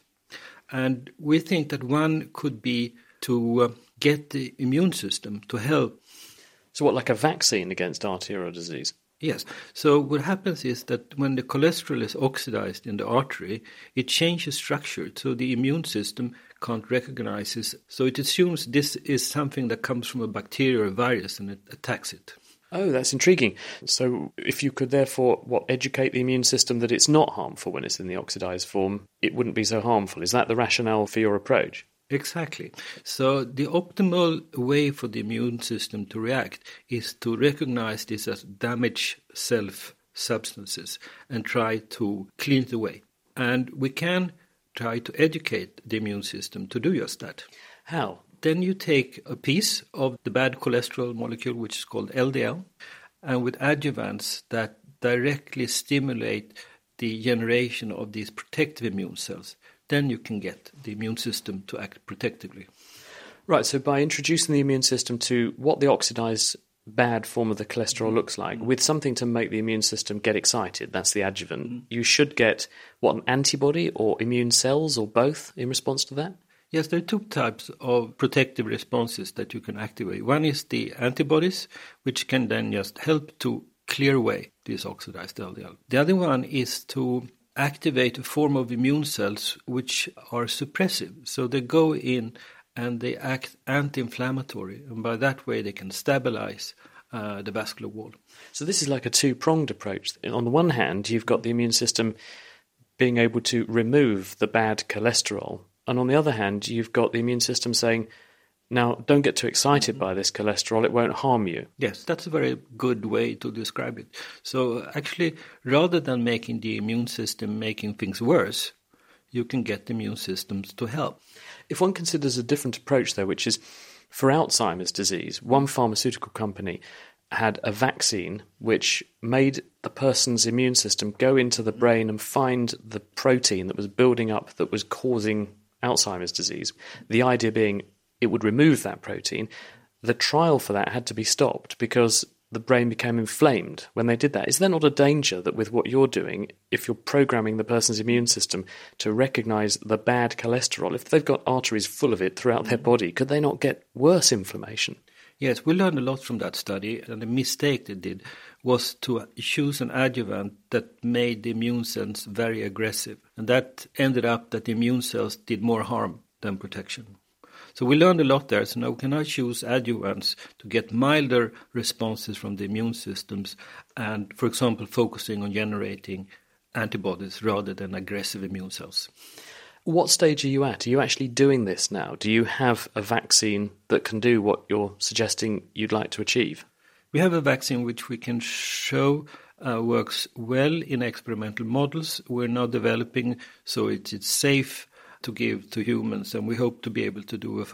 S19: And we think that one could be to uh, get the immune system to help.
S10: So what, like a vaccine against arterial disease?
S19: Yes. So what happens is that when the cholesterol is oxidized in the artery, it changes structure, so the immune system can't recognize it. So it assumes this is something that comes from a bacteria or virus, and it attacks it.
S10: Oh, that's intriguing. So if you could therefore what educate the immune system that it's not harmful when it's in the oxidized form, it wouldn't be so harmful. Is that the rationale for your approach?
S19: Exactly. So the optimal way for the immune system to react is to recognize this as damaged self substances and try to clean it away. And we can try to educate the immune system to do just that.
S10: How?
S19: Then you take a piece of the bad cholesterol molecule, which is called L D L, and with adjuvants that directly stimulate the generation of these protective immune cells, then you can get the immune system to act protectively.
S10: Right, so by introducing the immune system to what the oxidized bad form of the cholesterol looks like, mm-hmm. with something to make the immune system get excited, that's the adjuvant, mm-hmm. you should get, what, an antibody or immune cells or both in response to that?
S19: Yes, there are two types of protective responses that you can activate. One is the antibodies, which can then just help to clear away this oxidized L D L. The other one is to activate a form of immune cells which are suppressive. So they go in and they act anti-inflammatory, and by that way they can stabilize uh, the vascular wall.
S10: So this is like a two-pronged approach. On the one hand, you've got the immune system being able to remove the bad cholesterol, and on the other hand, you've got the immune system saying, now, don't get too excited by this cholesterol, it won't harm you.
S19: Yes, that's a very good way to describe it. So actually, rather than making the immune system making things worse, you can get the immune systems to help.
S10: If one considers a different approach, though, which is for Alzheimer's disease, one pharmaceutical company had a vaccine which made the person's immune system go into the brain and find the protein that was building up that was causing Alzheimer's disease. The idea being it would remove that protein. The trial for that had to be stopped because the brain became inflamed when they did that. Is there not a danger that with what you're doing, if you're programming the person's immune system to recognise the bad cholesterol, if they've got arteries full of it throughout their body, could they not get worse inflammation?
S19: Yes, we learned a lot from that study, and the mistake they did was to choose an adjuvant that made the immune cells very aggressive. And that ended up that the immune cells did more harm than protection. So we learned a lot there. So now we can now choose adjuvants to get milder responses from the immune systems and, for example, focusing on generating antibodies rather than aggressive immune cells.
S10: What stage are you at? Are you actually doing this now? Do you have a vaccine that can do what you're suggesting you'd like to achieve?
S19: We have a vaccine which we can show uh, works well in experimental models. We're now developing so it's, it's safe to give to humans, and we hope to be able to do a first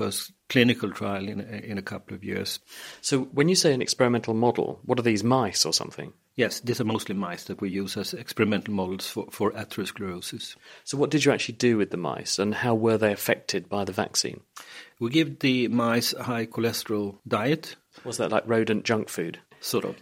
S19: clinical trial in, in a couple of years.
S10: So when you say an experimental model, what are these, mice or something?
S19: Yes, these are mostly mice that we use as experimental models for, for atherosclerosis.
S10: So what did you actually do with the mice and how were they affected by the vaccine?
S19: We give the mice a high cholesterol diet.
S10: Was that like rodent junk food?
S19: Sort of.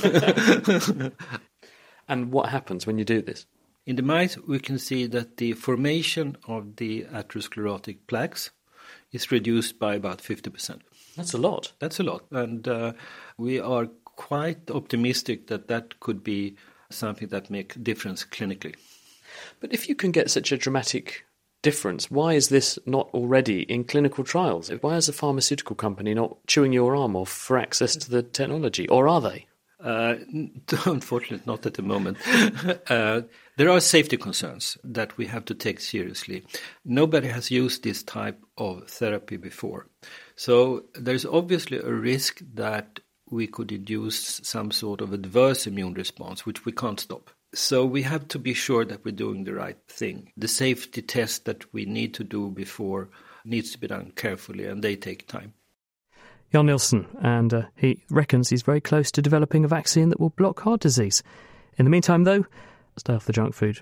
S10: And what happens when you do this?
S19: In the mice, we can see that the formation of the atherosclerotic plaques is reduced by about fifty percent.
S10: That's a lot.
S19: That's a lot. And uh, we are quite optimistic that that could be something that makes a difference clinically.
S10: But if you can get such a dramatic difference, why is this not already in clinical trials? Why is a pharmaceutical company not chewing your arm off for access to the technology? Or are they?
S19: Uh, unfortunately, not at the moment. uh, there are safety concerns that we have to take seriously. Nobody has used this type of therapy before. So there's obviously a risk that we could induce some sort of adverse immune response, which we can't stop. So we have to be sure that we're doing the right thing. The safety test that we need to do before needs to be done carefully, and they take time.
S3: Jan Nielsen, and uh, he reckons he's very close to developing a vaccine that will block heart disease. In the meantime, though, stay off the junk food.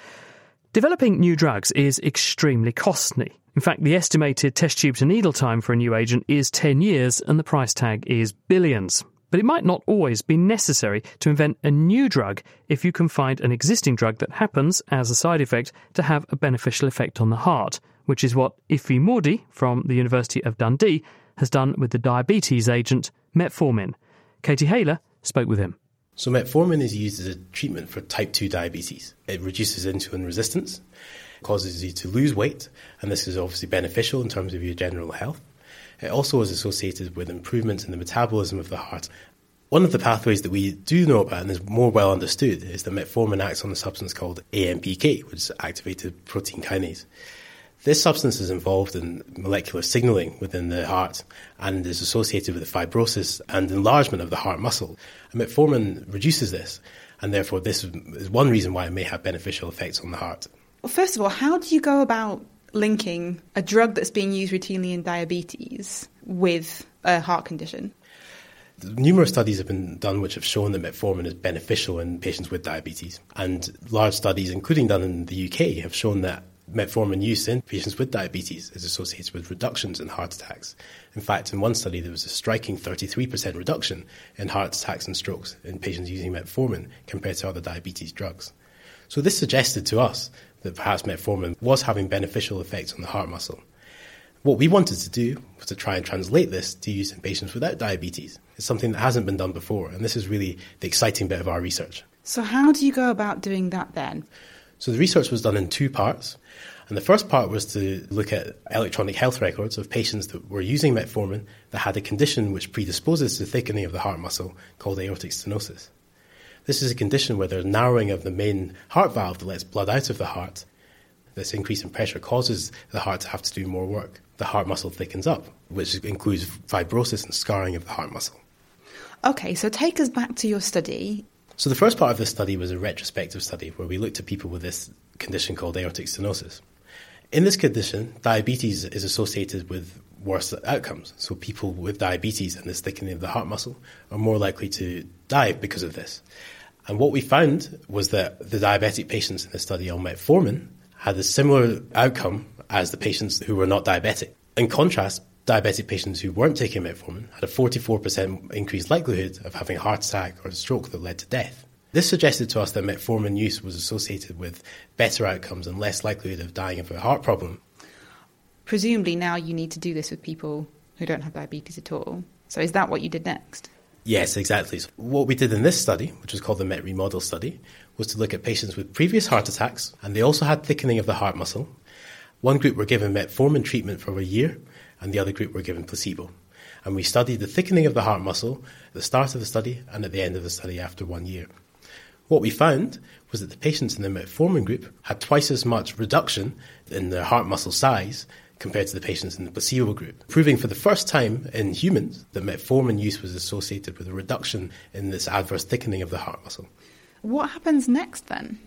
S3: Developing new drugs is extremely costly. In fact, the estimated test tube to needle time for a new agent is ten years and the price tag is billions. But it might not always be necessary to invent a new drug if you can find an existing drug that happens, as a side effect, to have a beneficial effect on the heart, which is what Ife Mordi from the University of Dundee has done with the diabetes agent metformin. Katie Haylor spoke with him.
S20: So metformin is used as a treatment for type two diabetes. It reduces insulin resistance, causes you to lose weight, and this is obviously beneficial in terms of your general health. It also is associated with improvements in the metabolism of the heart. One of the pathways that we do know about and is more well understood is that metformin acts on a substance called A M P K, which is activated protein kinase. This substance is involved in molecular signaling within the heart and is associated with the fibrosis and enlargement of the heart muscle. And metformin reduces this, and therefore this is one reason why it may have beneficial effects on the heart.
S18: Well, first of all, how do you go about linking a drug that's being used routinely in diabetes with a heart condition?
S20: Numerous studies have been done which have shown that metformin is beneficial in patients with diabetes. And large studies, including done in the U K, have shown that metformin use in patients with diabetes is associated with reductions in heart attacks. In fact, in one study, there was a striking thirty-three percent reduction in heart attacks and strokes in patients using metformin compared to other diabetes drugs. So this suggested to us that perhaps metformin was having beneficial effects on the heart muscle. What we wanted to do was to try and translate this to use in patients without diabetes. It's something that hasn't been done before, and this is really the exciting bit of our research.
S18: So how do you go about doing that then?
S20: So the research was done in two parts. And the first part was to look at electronic health records of patients that were using metformin that had a condition which predisposes to thickening of the heart muscle called aortic stenosis. This is a condition where there's narrowing of the main heart valve that lets blood out of the heart. This increase in pressure causes the heart to have to do more work. The heart muscle thickens up, which includes fibrosis and scarring of the heart muscle.
S18: Okay, so take us back to your study.
S20: So the first part of this study was a retrospective study where we looked at people with this condition called aortic stenosis. In this condition, diabetes is associated with worse outcomes. So people with diabetes and this thickening of the heart muscle are more likely to die because of this. And what we found was that the diabetic patients in the study on metformin had a similar outcome as the patients who were not diabetic. In contrast, diabetic patients who weren't taking metformin had a forty-four percent increased likelihood of having a heart attack or a stroke that led to death. This suggested to us that metformin use was associated with better outcomes and less likelihood of dying of a heart problem.
S18: Presumably now you need to do this with people who don't have diabetes at all. So is that what you did next?
S20: Yes, exactly. So what we did in this study, which was called the MET-REMODEL study, was to look at patients with previous heart attacks, and they also had thickening of the heart muscle. One group were given metformin treatment for a year, and the other group were given placebo. And we studied the thickening of the heart muscle at the start of the study and at the end of the study after one year. What we found was that the patients in the metformin group had twice as much reduction in their heart muscle size compared to the patients in the placebo group, proving for the first time in humans that metformin use was associated with a reduction in this adverse thickening of the heart muscle.
S18: What happens next then?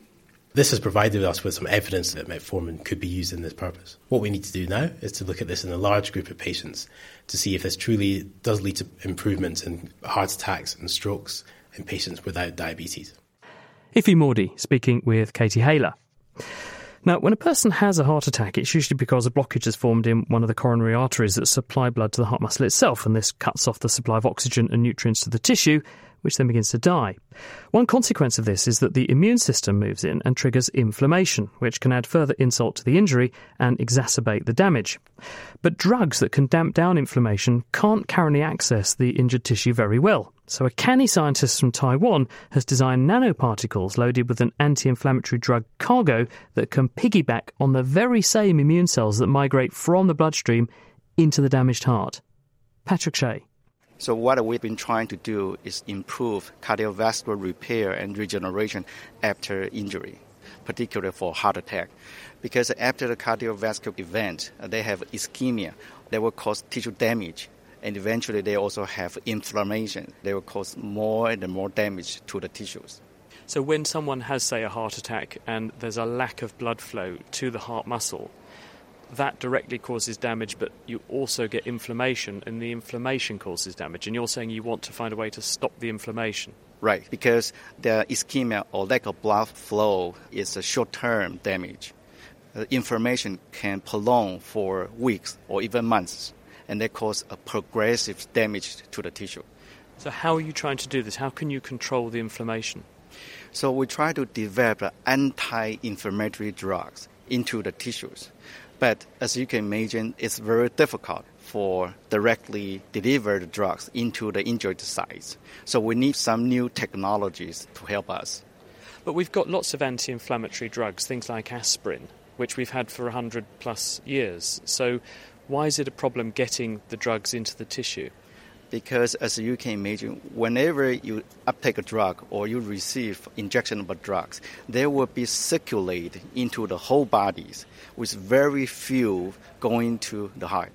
S20: This has provided us with some evidence that metformin could be used in this purpose. What we need to do now is to look at this in a large group of patients to see if this truly does lead to improvements in heart attacks and strokes in patients without diabetes.
S3: Ify Mordi speaking with Katie Haylor. Now, when a person has a heart attack, it's usually because a blockage has formed in one of the coronary arteries that supply blood to the heart muscle itself, and this cuts off the supply of oxygen and nutrients to the tissue, which then begins to die. One consequence of this is that the immune system moves in and triggers inflammation, which can add further insult to the injury and exacerbate the damage. But drugs that can damp down inflammation can't currently access the injured tissue very well. So a canny scientist from Taiwan has designed nanoparticles loaded with an anti-inflammatory drug cargo that can piggyback on the very same immune cells that migrate from the bloodstream into the damaged heart. Patrick Shea.
S21: So what we've been trying to do is improve cardiovascular repair and regeneration after injury, particularly for heart attack. Because after the cardiovascular event, they have ischemia. They will cause tissue damage. And eventually they also have inflammation. They will cause more and more damage to the tissues.
S10: So when someone has, say, a heart attack and there's a lack of blood flow to the heart muscle, that directly causes damage, but you also get inflammation, and the inflammation causes damage. And you're saying you want to find a way to stop the inflammation.
S21: Right, because the ischemia or lack of blood flow is a short-term damage. The inflammation can prolong for weeks or even months, and they cause a progressive damage to the tissue.
S10: So how are you trying to do this? How can you control the inflammation?
S21: So we try to develop anti-inflammatory drugs into the tissues. But as you can imagine, it's very difficult for directly delivered drugs into the injured sites. So we need some new technologies to help us.
S10: But we've got lots of anti-inflammatory drugs, things like aspirin, which we've had for one hundred plus years. So why is it a problem getting the drugs into the tissue?
S21: Because as you can imagine, whenever you uptake a drug or you receive injectable drugs, they will be circulated into the whole bodies with very few going to the heart.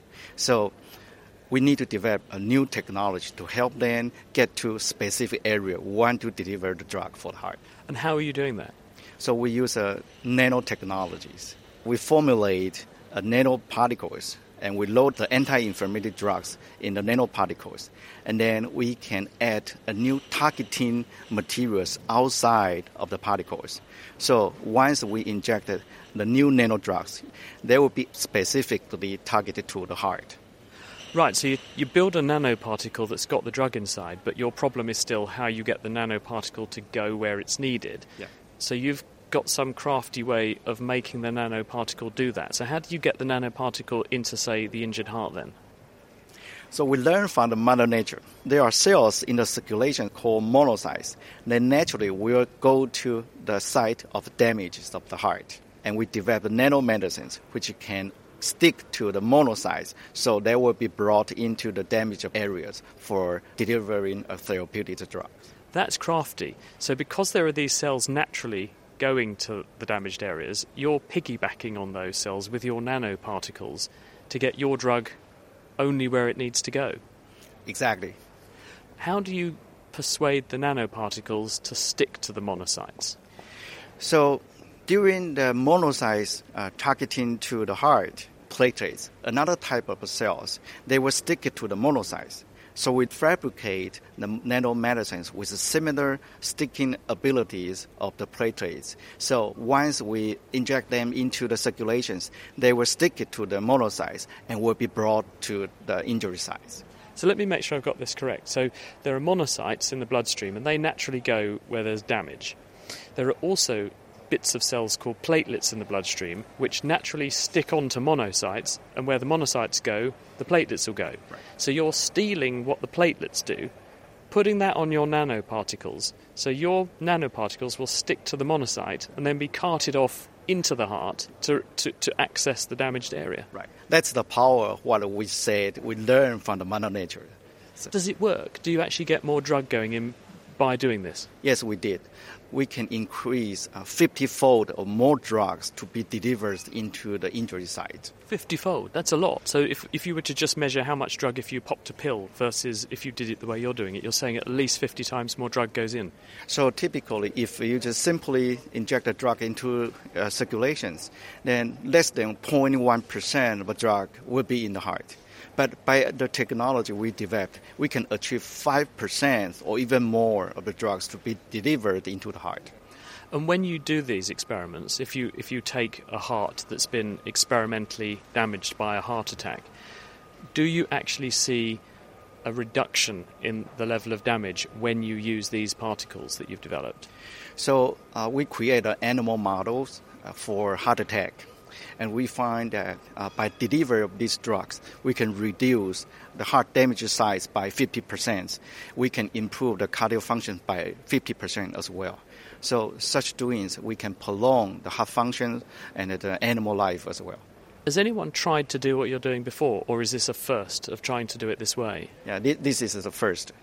S21: So we need to develop a new technology to help them get to a specific area we want to deliver the drug for the heart.
S10: And how are you doing that?
S21: So we use uh, nanotechnologies. We formulate uh, nanoparticles, and we load the anti-inflammatory drugs in the nanoparticles. And then we can add a new targeting materials outside of the particles. So once we injected the new nanodrugs, they will be specifically targeted to the heart.
S10: Right, so you, you build a nanoparticle that's got the drug inside, but your problem is still how you get the nanoparticle to go where it's needed.
S21: Yeah.
S10: So you've got some crafty way of making the nanoparticle do that. So how do you get the nanoparticle into, say, the injured heart then?
S21: So we learn from the Mother Nature. There are cells in the circulation called monocytes. They naturally will go to the site of damages of the heart. And we develop nanomedicines which can stick to the monocytes, so they will be brought into the damaged areas for delivering a therapeutic drug.
S10: That's crafty. So because there are these cells naturally going to the damaged areas, you're piggybacking on those cells with your nanoparticles to get your drug only where it needs to go.
S21: Exactly.
S10: How do you persuade the nanoparticles to stick to the monocytes?
S21: So during the monocytes uh, targeting to the heart, platelets, another type of cells, they will stick it to the monocytes. So we fabricate the nanomedicines with similar sticking abilities of the platelets. So once we inject them into the circulations, they will stick it to the monocytes and will be brought to the injury sites.
S10: So let me make sure I've got this correct. So there are monocytes in the bloodstream, and they naturally go where there's damage. There are also bits of cells called platelets in the bloodstream, which naturally stick onto monocytes, and where the monocytes go, the platelets will go. Right. So you're stealing what the platelets do, putting that on your nanoparticles, so your nanoparticles will stick to the monocyte and then be carted off into the heart to, to, to access the damaged area.
S21: Right. That's the power of what we said we learn from the Mother Nature.
S10: So does it work? Do you actually get more drug going in by doing this?
S21: Yes, we did. We can increase uh, fifty-fold or more drugs to be delivered into the injury site.
S10: fifty-fold, that's a lot. So if, if you were to just measure how much drug if you popped a pill versus if you did it the way you're doing it, you're saying at least fifty times more drug goes in.
S21: So typically, if you just simply inject the drug into uh, circulations, then less than zero point one percent of the drug will be in the heart. But by the technology we developed, we can achieve five percent or even more of the drugs to be delivered into the heart.
S10: And when you do these experiments, if you if you take a heart that's been experimentally damaged by a heart attack, do you actually see a reduction in the level of damage when you use these particles that you've developed?
S21: So uh, we create uh, animal models uh, for heart attack. And we find that uh, by delivery of these drugs, we can reduce the heart damage size by fifty percent. We can improve the cardiac function by fifty percent as well. So such doings, we can prolong the heart function and the animal life as well.
S10: Has anyone tried to do what you're doing before, or is this a first of trying to do it this way?
S21: Yeah, this is the first.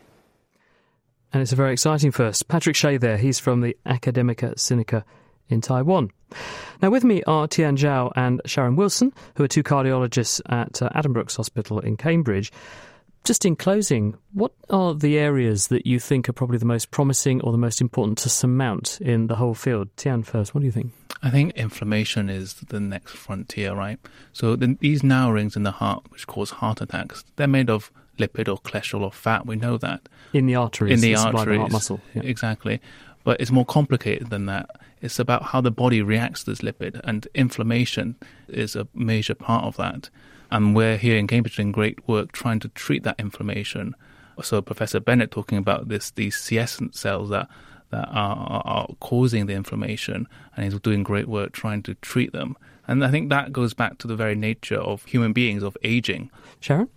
S3: And it's a very exciting first. Patrick Shea there, he's from the Academica Sinica in Taiwan. Now with me are Tian Zhao and Sharon Wilson, who are two cardiologists at uh, Addenbrooke's Hospital in Cambridge. Just in closing, what are the areas that you think are probably the most promising or the most important to surmount in the whole field? Tian first, what do you think?
S4: I think inflammation is the next frontier, right? So the, these narrowings in the heart, which cause heart attacks, they're made of lipid or cholesterol or fat, we know that.
S3: In the arteries.
S4: In the
S3: arteries.
S4: arteries.
S3: The heart muscle. Yeah.
S4: Exactly. But it's more complicated than that. It's about how the body reacts to this lipid, and inflammation is a major part of that. And we're here in Cambridge doing great work trying to treat that inflammation. So Professor Bennett talking about this, these senescent cells that, that are, are causing the inflammation, and he's doing great work trying to treat them. And I think that goes back to the very nature of human beings, of aging.
S3: Sharon?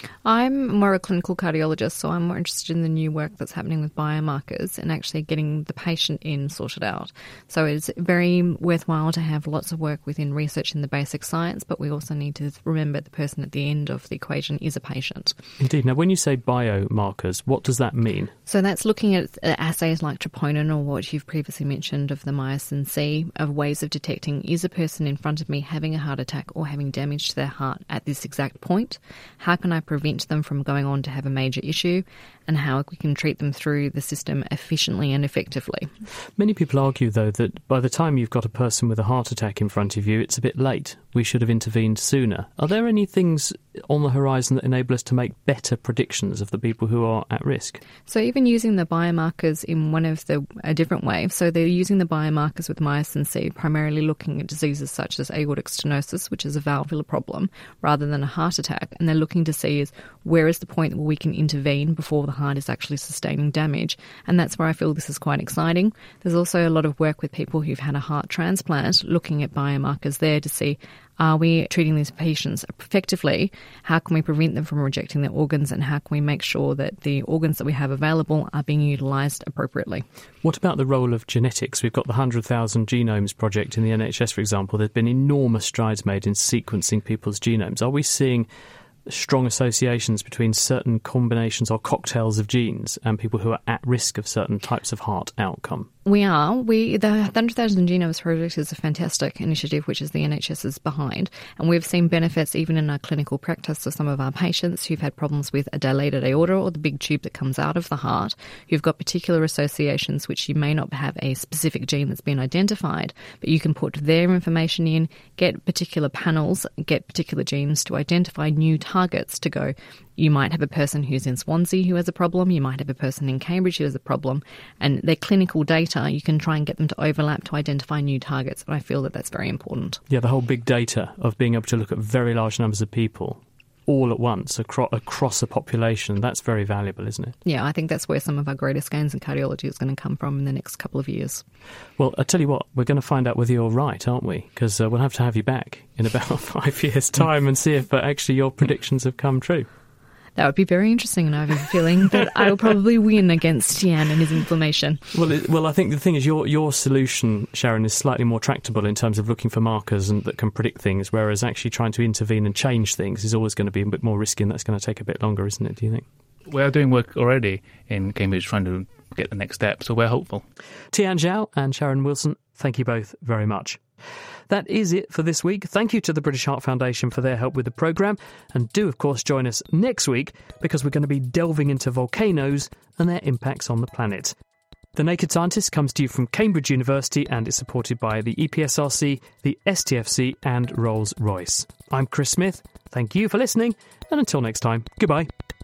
S5: I'm more a clinical cardiologist, so I'm more interested in the new work that's happening with biomarkers and actually getting the patient in sorted out. So it's very worthwhile to have lots of work within research in the basic science, but we also need to remember the person at the end of the equation is a patient.
S3: Indeed. Now, when you say biomarkers, what does that mean?
S5: So that's looking at assays like troponin, or what you've previously mentioned of the myosin C, of ways of detecting, is a person in front of me having a heart attack or having damage to their heart at this exact point? How can I prevent them from going on to have a major issue, and how we can treat them through the system efficiently and effectively.
S3: Many people argue, though, that by the time you've got a person with a heart attack in front of you, it's a bit late. We should have intervened sooner. Are there any things on the horizon that enable us to make better predictions of the people who are at risk?
S5: So even using the biomarkers in one of the a different way. So they're using the biomarkers with myosin C, primarily looking at diseases such as aortic stenosis, which is a valvular problem, rather than a heart attack. And they're looking to see is where is the point where we can intervene before the heart is actually sustaining damage. And that's where I feel this is quite exciting. There's also a lot of work with people who've had a heart transplant, looking at biomarkers there to see, are we treating these patients effectively? How can we prevent them from rejecting their organs, and how can we make sure that the organs that we have available are being utilised appropriately?
S3: What about the role of genetics? We've got the one hundred thousand Genomes project in the N H S, for example. There's been enormous strides made in sequencing people's genomes. Are we seeing strong associations between certain combinations or cocktails of genes and people who are at risk of certain types of heart outcome?
S5: We are. We the one hundred thousand Genomes project is a fantastic initiative, which is the N H S is behind. And we've seen benefits even in our clinical practice of some of our patients who've had problems with a dilated aorta, or the big tube that comes out of the heart, who've got particular associations which you may not have a specific gene that's been identified, but you can put their information in, get particular panels, get particular genes to identify new targets to go. You might have a person who's in Swansea who has a problem, you might have a person in Cambridge who has a problem, and their clinical data, you can try and get them to overlap to identify new targets, and I feel that that's very important.
S3: Yeah, the whole big data of being able to look at very large numbers of people all at once across, across a population, that's very valuable, isn't it?
S5: Yeah, I think that's where some of our greatest gains in cardiology is going to come from in the next couple of years.
S3: Well, I tell you what, we're going to find out whether you're right, aren't we? Because uh, we'll have to have you back in about five years' time and see if uh, actually your predictions have come true.
S5: That would be very interesting, and I have a feeling that I will probably win against Tian and his inflammation.
S3: Well, it, well, I think the thing is your your solution, Sharon, is slightly more tractable in terms of looking for markers and that can predict things, whereas actually trying to intervene and change things is always going to be a bit more risky, and that's going to take a bit longer, isn't it, do you think?
S4: We're doing work already in Cambridge trying to get the next step, so we're hopeful.
S3: Tian Zhao and Sharon Wilson, thank you both very much. That is it for this week. Thank you to the British Heart Foundation for their help with the programme. And do, of course, join us next week because we're going to be delving into volcanoes and their impacts on the planet. The Naked Scientist comes to you from Cambridge University and is supported by the E P S R C, the S T F C and Rolls-Royce. I'm Chris Smith. Thank you for listening. And until next time, goodbye.